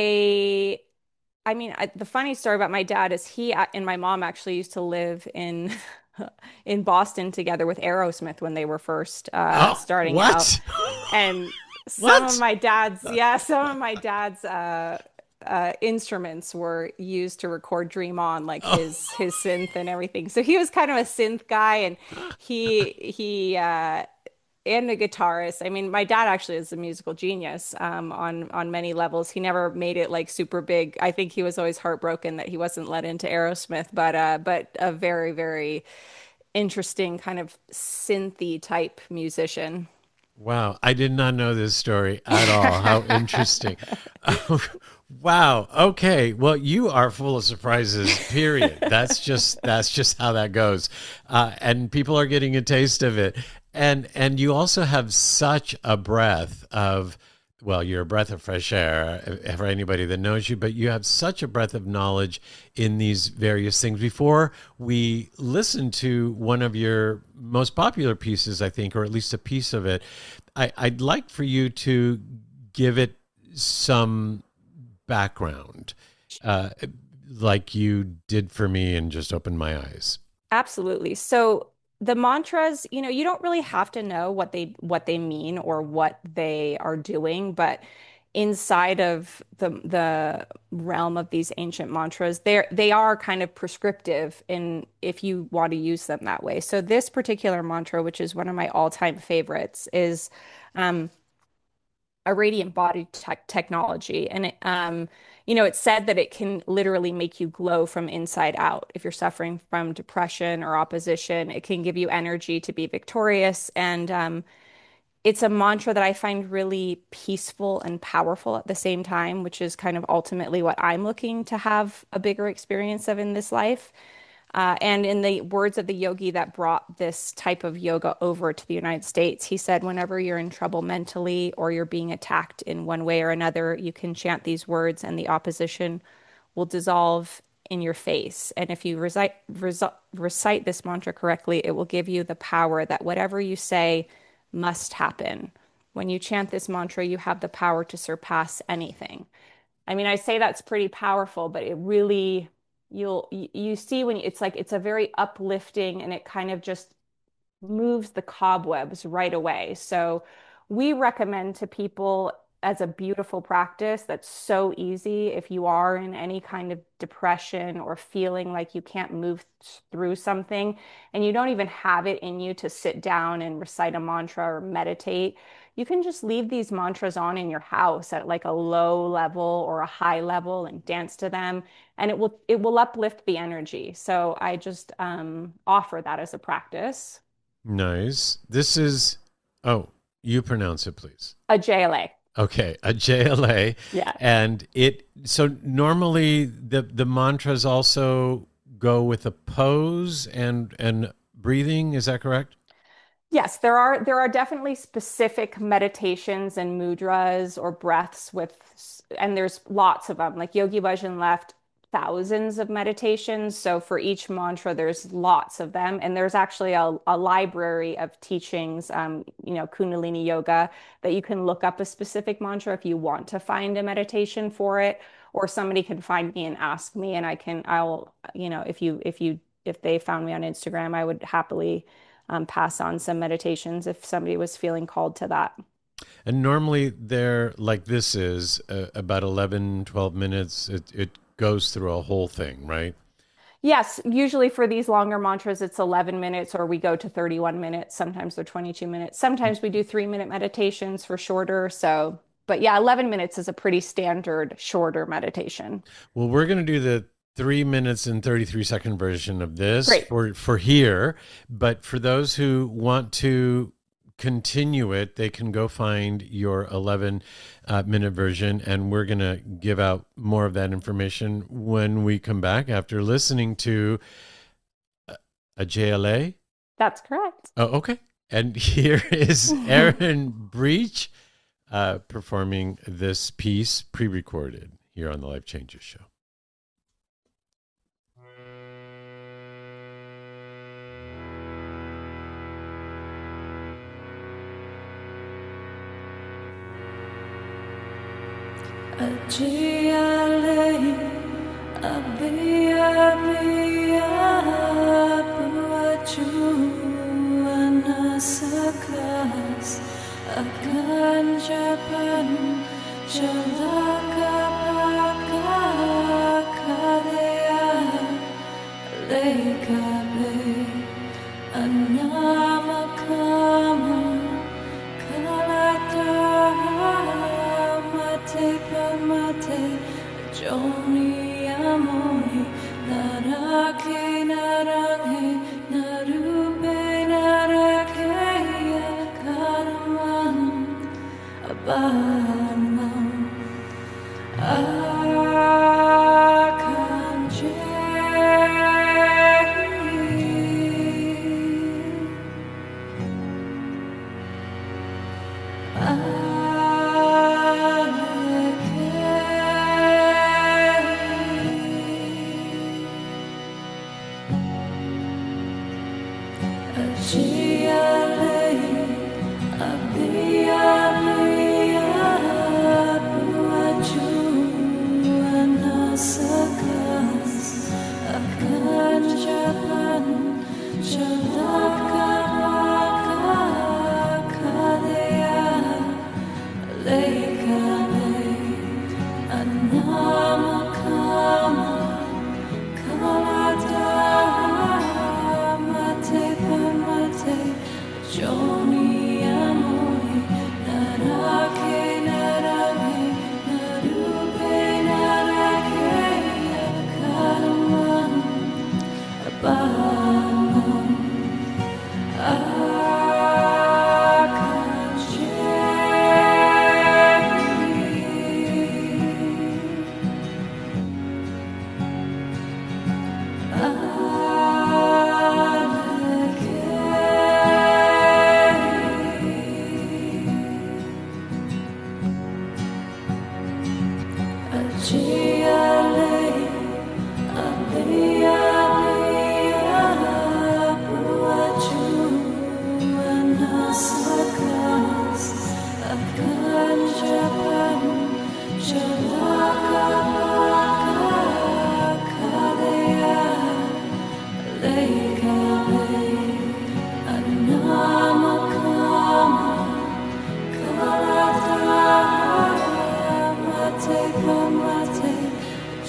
a I mean, I, the funny story about my dad is he a- and my mom actually used to live in in Boston together with Aerosmith when they were first uh, Oh, starting out. what? And some of What? my dad's, yeah, some of my dad's uh, uh, instruments were used to record Dream On, like his his synth and everything. So he was kind of a synth guy, and he he uh, and a guitarist. I mean, my dad actually is a musical genius um, on on many levels. He never made it like super big. I think he was always heartbroken that he wasn't let into Aerosmith, but uh, but a very very interesting kind of synthy type musician. Wow, I did not know this story at all. How interesting. Wow. Okay. Well, you are full of surprises, period. That's just that's just how that goes. Uh, and people are getting a taste of it. And and you also have such a breath of, well, you're a breath of fresh air uh, for anybody that knows you, but you have such a breath of knowledge in these various things. Before we listen to one of your most popular pieces, I think, or at least a piece of it, I, I'd like for you to give it some background, uh, like you did for me and just opened my eyes. Absolutely. So the mantras, you know, you don't really have to know what they what they mean or what they are doing, but inside of the the realm of these ancient mantras, they're they are kind of prescriptive in if you want to use them that way. So this particular mantra, which is one of my all-time favorites, is um, a radiant body tech technology. And it, um, you know, it's said that it can literally make you glow from inside out. If you're suffering from depression or opposition, it can give you energy to be victorious. And um, it's a mantra that I find really peaceful and powerful at the same time, which is kind of ultimately what I'm looking to have a bigger experience of in this life. Uh, and in the words of the yogi that brought this type of yoga over to the United States, he said, whenever you're in trouble mentally or you're being attacked in one way or another, you can chant these words and the opposition will dissolve in your face. And if you recite, recite this mantra correctly, it will give you the power that whatever you say must happen. When you chant this mantra, you have the power to surpass anything. I mean, I say that's pretty powerful, but it really, you'll, you, you see when it's like, it's a very uplifting and it kind of just moves the cobwebs right away. So we recommend to people as a beautiful practice that's so easy if you are in any kind of depression or feeling like you can't move through something and you don't even have it in you to sit down and recite a mantra or meditate. You can just leave these mantras on in your house at like a low level or a high level and dance to them, and it will it will uplift the energy. So I just um, offer that as a practice. Nice. This is, oh, you pronounce it, please. A J L A. Okay, a J L A. Yeah. And it, so normally the, the mantras also go with a pose and, and breathing. Is that correct? Yes, there are there are definitely specific meditations and mudras or breaths with, and there's lots of them. Like Yogi Bhajan left thousands of meditations. So for each mantra, there's lots of them. And there's actually a, a library of teachings, um, you know, Kundalini Yoga, that you can look up a specific mantra if you want to find a meditation for it, or somebody can find me and ask me, and I can, I'll, you know, if you, if you, if they found me on Instagram, I would happily um, pass on some meditations if somebody was feeling called to that. And normally they're like this is uh, about eleven, twelve minutes. It, it goes through a whole thing, right? Yes, usually for these longer mantras, it's eleven minutes, or we go to thirty-one minutes. Sometimes they're twenty-two minutes. Sometimes we do three minute meditations for shorter. So, but yeah, eleven minutes is a pretty standard shorter meditation. Well, we're going to do the three minutes and thirty-three second version of this Great. for, for here. But for those who want to continue it, they can go find your eleven uh, minute version, and we're going to give out more of that information when we come back after listening to a J L A. That's correct. Oh, okay. And here is Erin Breach uh, performing this piece pre-recorded here on the Life Changes Show. Ajiale, abia abia, buaju anasakas, akan Japan, jalaka baka kalea, lekabe, anamakama, kalata. Mate, Joni Amoni, Narake, Narange, Narube, Narakeya, Karaman, Abanam, Akanje. Japan, Jalaka.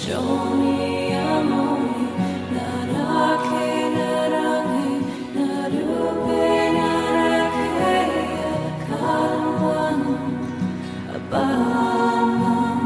Joni amoni, narake narange, narupe narakeya, kalman, abanam,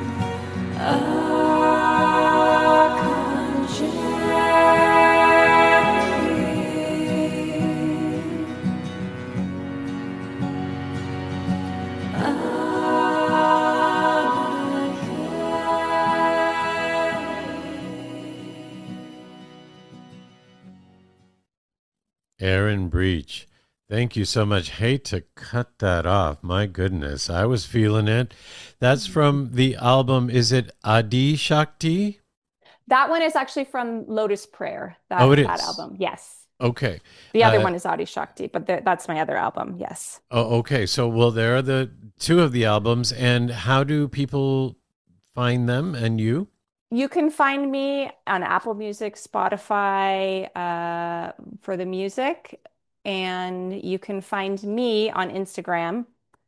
Aaron Breach, thank you so much. Hate to cut that off. My goodness, I was feeling it. That's from the album, is it Adi Shakti? That one is actually from Lotus Prayer, that, Oh, it that is? album. Yes. Okay. The other Uh, one is Adi Shakti, but th- that's my other album. Yes. Oh, okay. So, well, there are the two of the albums. And how do people find them and you? You can find me on Apple Music, Spotify, uh, for the music, and you can find me on Instagram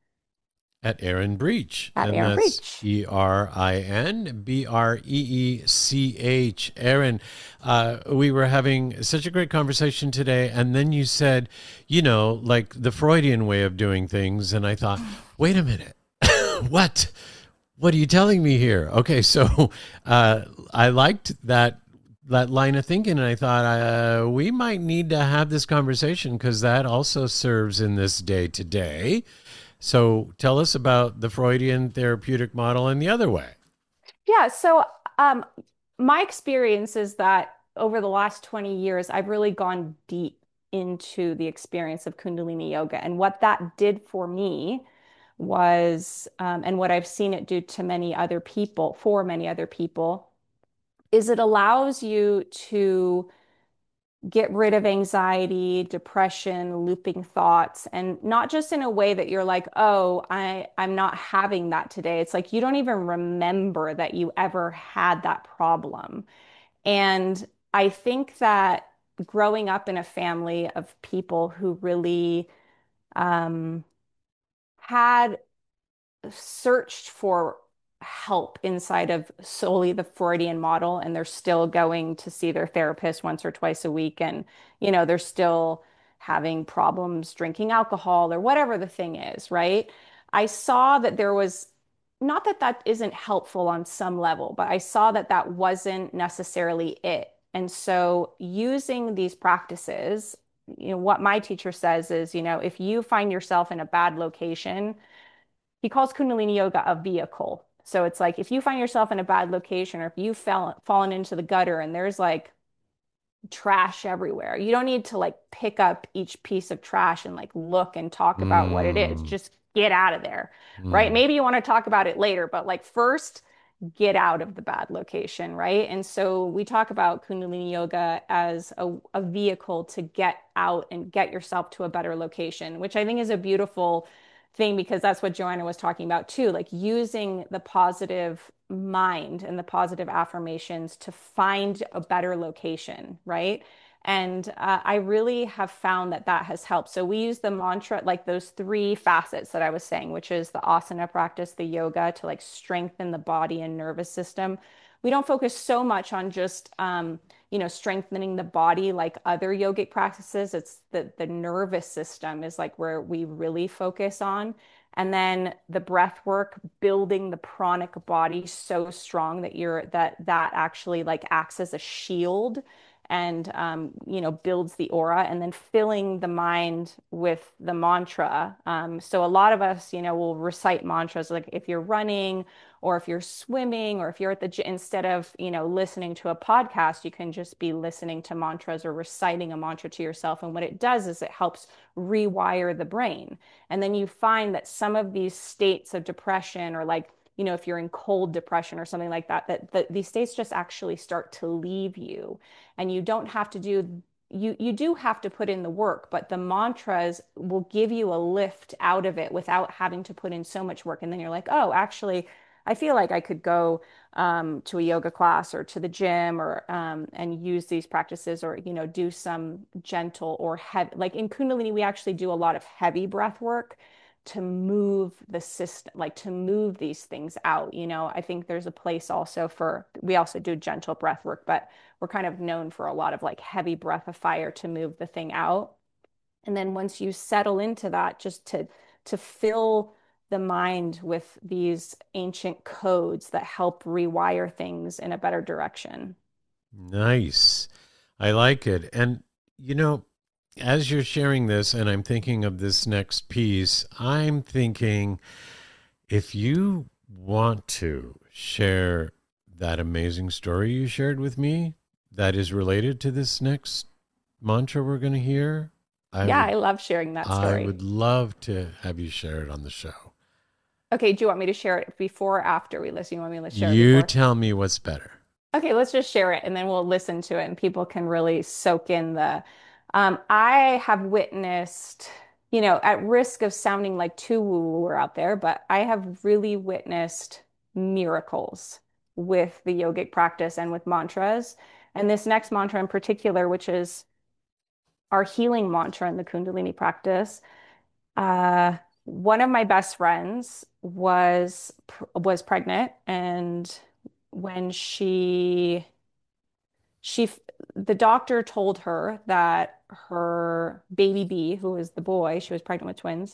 At Aaron Breach. at And Aaron that's Breach. E R I N B R E E C H. Aaron, uh, we were having such a great conversation today. And then you said, you know, like the Freudian way of doing things. And I thought, wait a minute. What? What are you telling me here? Okay, so uh, I liked that that line of thinking, and I thought uh, we might need to have this conversation because that also serves in this day to day. So tell us about the Freudian therapeutic model and the other way. Yeah, so um, my experience is that over the last twenty years, I've really gone deep into the experience of Kundalini Yoga. And what that did for me was, um, and what I've seen it do to many other people, for many other people, is it allows you to get rid of anxiety, depression, looping thoughts, and not just in a way that you're like, oh, I, I'm not having that today. It's like you don't even remember that you ever had that problem. And I think that growing up in a family of people who really um, had searched for help inside of solely the Freudian model, and they're still going to see their therapist once or twice a week, and you know they're still having problems drinking alcohol or whatever the thing is, right? I saw that there was, not that that isn't helpful on some level, but I saw that that wasn't necessarily it. And so using these practices, you know, what my teacher says is, you know, if you find yourself in a bad location, he calls Kundalini Yoga a vehicle. So it's like if you find yourself in a bad location, or if you fell fallen into the gutter and there's like trash everywhere, you don't need to like pick up each piece of trash and like look and talk about what it is. Mm. Just get out of there, Mm. right? Maybe you want to talk about it later, but like first get out of the bad location, right? And so we talk about Kundalini Yoga as a, a vehicle to get out and get yourself to a better location, which I think is a beautiful thing, because that's what Joanna was talking about too, like using the positive mind and the positive affirmations to find a better location, right? And uh, I really have found that that has helped. So we use the mantra, like those three facets that I was saying, which is the asana practice, the yoga to like strengthen the body and nervous system. We don't focus so much on just, um, you know, strengthening the body like other yogic practices. It's the, the nervous system is like where we really focus on. And then the breath work, building the pranic body so strong that you're, that, that actually like acts as a shield and, um, you know, builds the aura, and then filling the mind with the mantra. Um, so a lot of us, you know, will recite mantras, like if you're running or if you're swimming or if you're at the gym, instead of, you know, listening to a podcast, you can just be listening to mantras or reciting a mantra to yourself. And what it does is it helps rewire the brain. And then you find that some of these states of depression, or like, you know, if you're in cold depression or something like that, that, that these states just actually start to leave you. And you don't have to do, you, you do have to put in the work, but the mantras will give you a lift out of it without having to put in so much work. And then you're like, oh, actually, I feel like I could go um, to a yoga class or to the gym, or um, and use these practices, or you know, do some gentle or heavy. Like in Kundalini, we actually do a lot of heavy breath work to move the system, like to move these things out. You know, I think there's a place also for we also do gentle breath work, but we're kind of known for a lot of like heavy breath of fire to move the thing out. And then once you settle into that, just to to fill the mind with these ancient codes that help rewire things in a better direction. Nice. I like it. And, you know, as you're sharing this, and I'm thinking of this next piece, I'm thinking if you want to share that amazing story you shared with me that is related to this next mantra we're going to hear, I yeah, would, I love sharing that story. I would love to have you share it on the show. Okay, do you want me to share it before or after we listen? You want me to share it You before? tell me what's better. Okay, let's just share it and then we'll listen to it and people can really soak in the. Um, I have witnessed, you know, at risk of sounding like too woo-woo out there, but I have really witnessed miracles with the yogic practice and with mantras. And this next mantra in particular, which is our healing mantra in the Kundalini practice, uh, one of my best friends was was pregnant, and when she she the doctor told her that her baby B, who was the boy, she was pregnant with twins,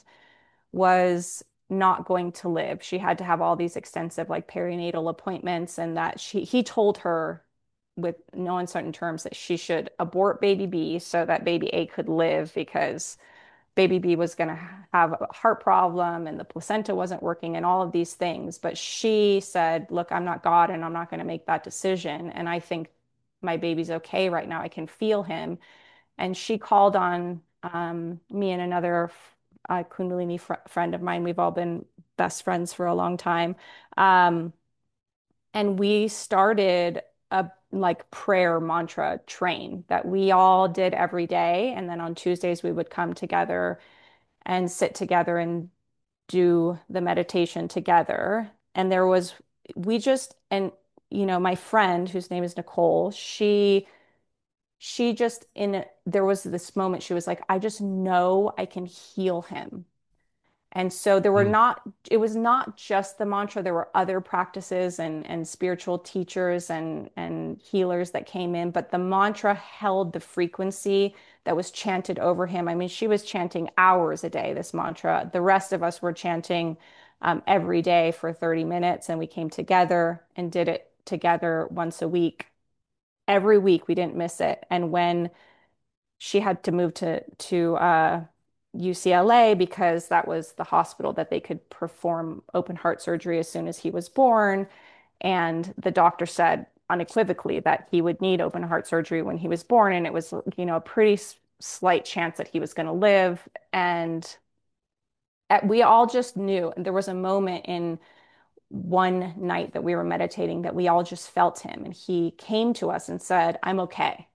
was not going to live. She had to have all these extensive like perinatal appointments, and that she he told her with no uncertain terms that she should abort baby B so that baby A could live because baby B was going to have a heart problem and the placenta wasn't working and all of these things. But she said, look, I'm not God and I'm not going to make that decision. And I think my baby's okay right now. I can feel him. And she called on um, me and another uh, Kundalini fr friend of mine. We've all been best friends for a long time. Um, and we started a like prayer mantra train that we all did every day. And then on Tuesdays, we would come together and sit together and do the meditation together. And there was, we just, and, you know, my friend, whose name is Nicole, she, she just, in, there was this moment, she was like, I just know I can heal him. And so there were Mm. not, it was not just the mantra, there were other practices and, and spiritual teachers and, and healers that came in, but the mantra held the frequency that was chanted over him. I mean, she was chanting hours a day, this mantra. The rest of us were chanting um, every day for thirty minutes, and we came together and did it together once a week. Every week, we didn't miss it. And when she had to move to, to, uh, U C L A because that was the hospital that they could perform open heart surgery as soon as he was born. And the doctor said unequivocally that he would need open heart surgery when he was born. And it was, you know, a pretty slight chance that he was going to live. And we all just knew. And there was a moment in one night that we were meditating that we all just felt him. And he came to us and said, I'm okay.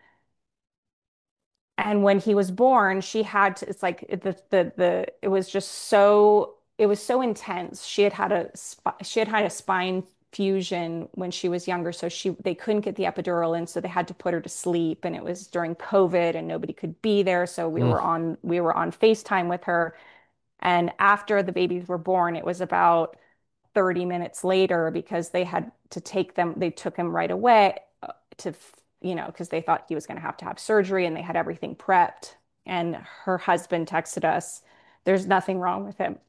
And when he was born, she had to, it's like the, the, the, it was just so, it was so intense. She had had a, she had had a spine fusion when she was younger. So she, they couldn't get the epidural in. So they had to put her to sleep. And it was during COVID and nobody could be there. So we Mm. were on, we were on FaceTime with her. And after the babies were born, it was about thirty minutes later because they had to take them, they took him right away uh, to, you know, because they thought he was going to have to have surgery and they had everything prepped. And her husband texted us, there's nothing wrong with him.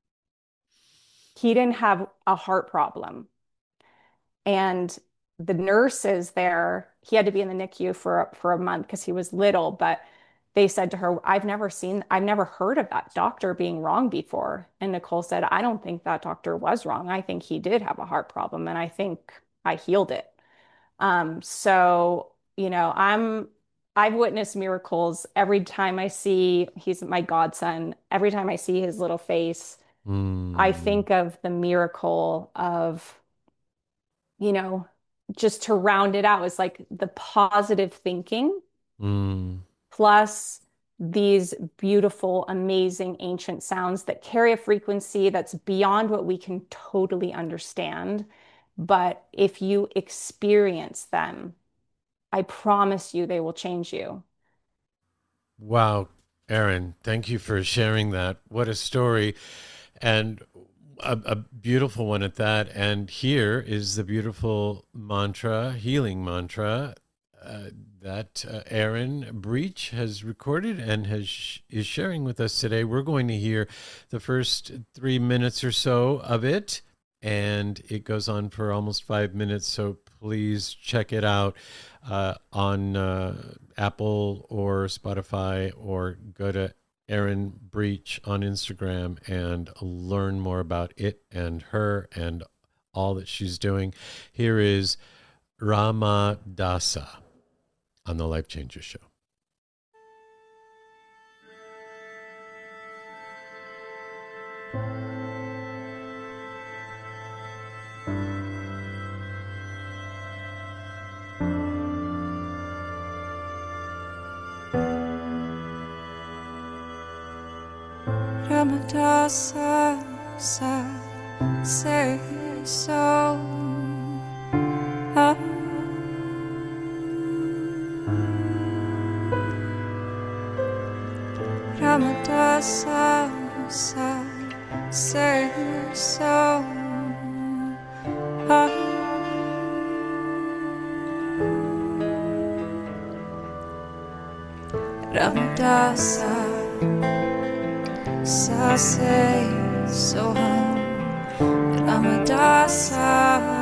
He didn't have a heart problem. And the nurses there, he had to be in the N I C U for, for a month because he was little, but they said to her, I've never seen, I've never heard of that doctor being wrong before. And Nicole said, I don't think that doctor was wrong. I think he did have a heart problem and I think I healed it. Um, so, you know, I'm, I've witnessed miracles every time I see, he's my godson, every time I see his little face, Mm. I think of the miracle of, you know, just to round it out, it's like the positive thinking Mm. plus these beautiful, amazing ancient sounds that carry a frequency that's beyond what we can totally understand. But if you experience them, I promise you they will change you. Wow, Erin, thank you for sharing that. What a story. And a, a beautiful one at that. And here is the beautiful mantra, healing mantra, uh, that uh, Aaron Breach has recorded and has is sharing with us today. We're going to hear the first three minutes or so of it, and it goes on for almost five minutes. So please check it out uh, on uh, Apple or Spotify, or go to Aaron Breach on Instagram and learn more about it and her and all that she's doing. Here is Ramadasa on the Life Changes Show. Ramadasa, sa, say so. Ah. Ramadasa, sa, say so. Ah. Ramadasa, sa, say so. Ramadasa,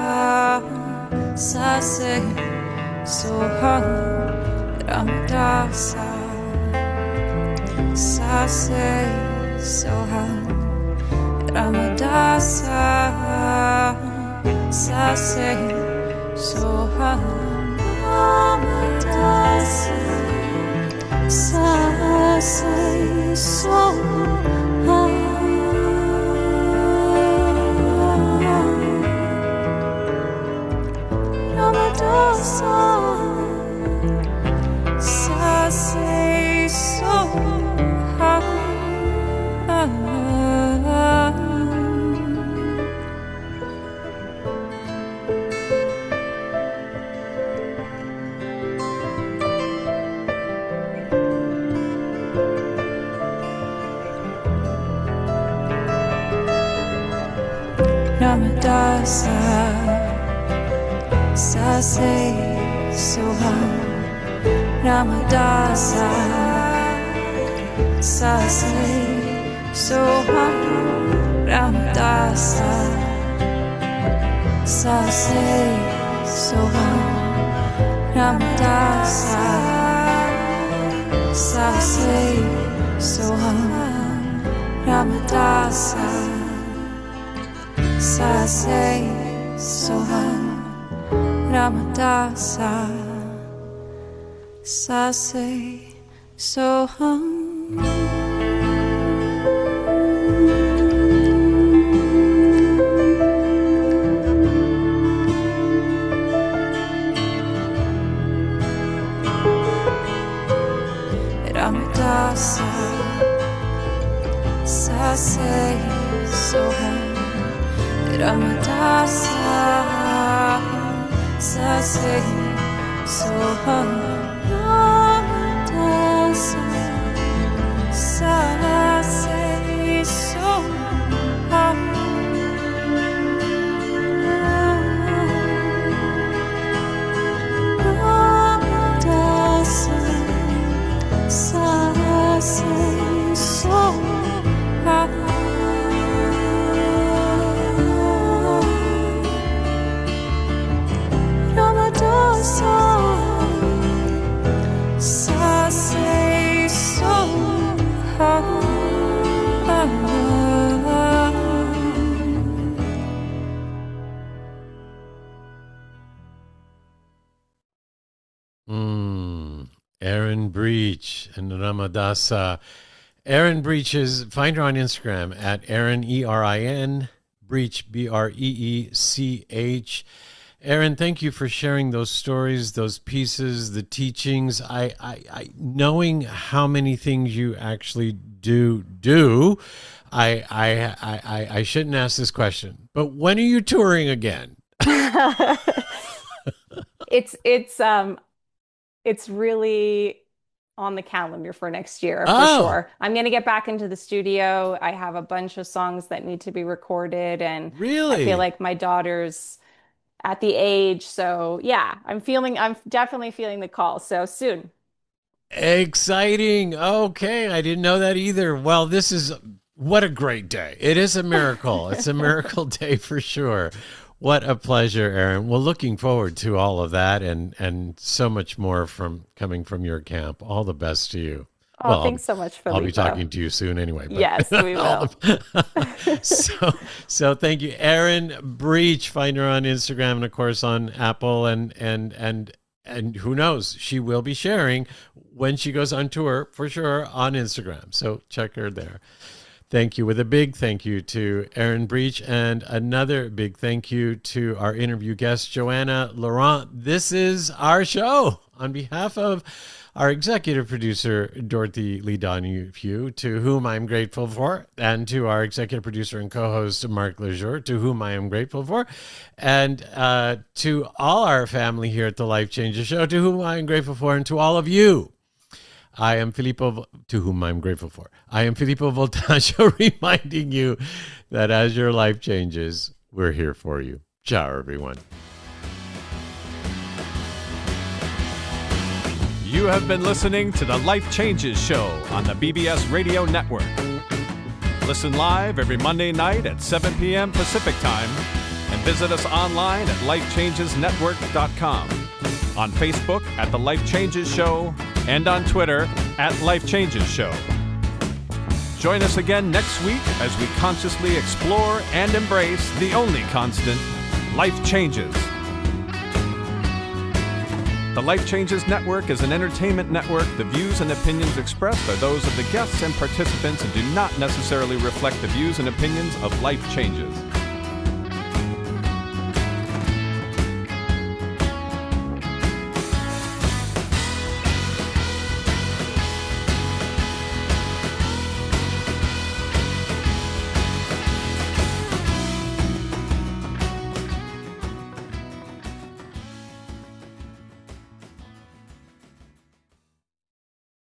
sa, say so. Ramadasa, sa, say so. Ramadasa, sa, say so. Ramadasa, sa, say so. Ramadasa, sa, say so. Ramadasa, sa, say so. Ramadasa, sa, say so. Ramadasa, sa, say so. Ramadasa, sa, say so. Ramadasa, sa, say so. Ramadasa, sa, say so. Ramadasa, sa, say so. Ramadasa, sa, say so. Ramadasa, sa, say so. Ramadasa, sa, say so. Ramadasa, sa, say so. Mm, Aaron Breach and Ramadasa. Aaron Breach is, find her on Instagram at Aaron, E R I N, Breach, B R E E C H. Aaron, thank you for sharing those stories, those pieces, the teachings. I, I, I knowing how many things you actually do do, I, I, I, I shouldn't ask this question. But when are you touring again? it's it's um it's really on the calendar for next year for Oh. sure. I'm going to get back into the studio. I have a bunch of songs that need to be recorded, and Really? I feel like my daughter's at the age. So yeah, I'm feeling, I'm definitely feeling the call. So soon. Exciting. Okay. I didn't know that either. Well, this is what a great day. It is a miracle. It's a miracle day for sure. What a pleasure, Erin. Well, looking forward to all of that and, and so much more from coming from your camp. All the best to you. Oh, Well, thanks so much, Felipe. I'll be talking to you soon anyway. but- Yes, we will. so, so thank you, Erin Breach. Find her on Instagram and of course on Apple, and and and and who knows, she will be sharing when she goes on tour for sure on Instagram. So check her there. Thank you. With a big thank you to Erin Breach, and another big thank you to our interview guest, Joanna Laurent. This is our show. On behalf of our executive producer, Dorothy Lee Donahue, to whom I'm grateful for, and to our executive producer and co-host, Mark Lejour, to whom I am grateful for, and uh, to all our family here at the Life Changes Show, to whom I am grateful for, and to all of you. I am Filippo, to whom I'm grateful for. I am Filippo Voltaggio, reminding you that as your life changes, we're here for you. Ciao, everyone. You have been listening to the Life Changes Show on the B B S Radio Network. Listen live every Monday night at seven p.m. Pacific Time, and visit us online at life changes network dot com, on Facebook at The Life Changes Show, and on Twitter at Life Changes Show. Join us again next week as we consciously explore and embrace the only constant, life changes. The Life Changes Network is an entertainment network. The views and opinions expressed are those of the guests and participants and do not necessarily reflect the views and opinions of Life Changes.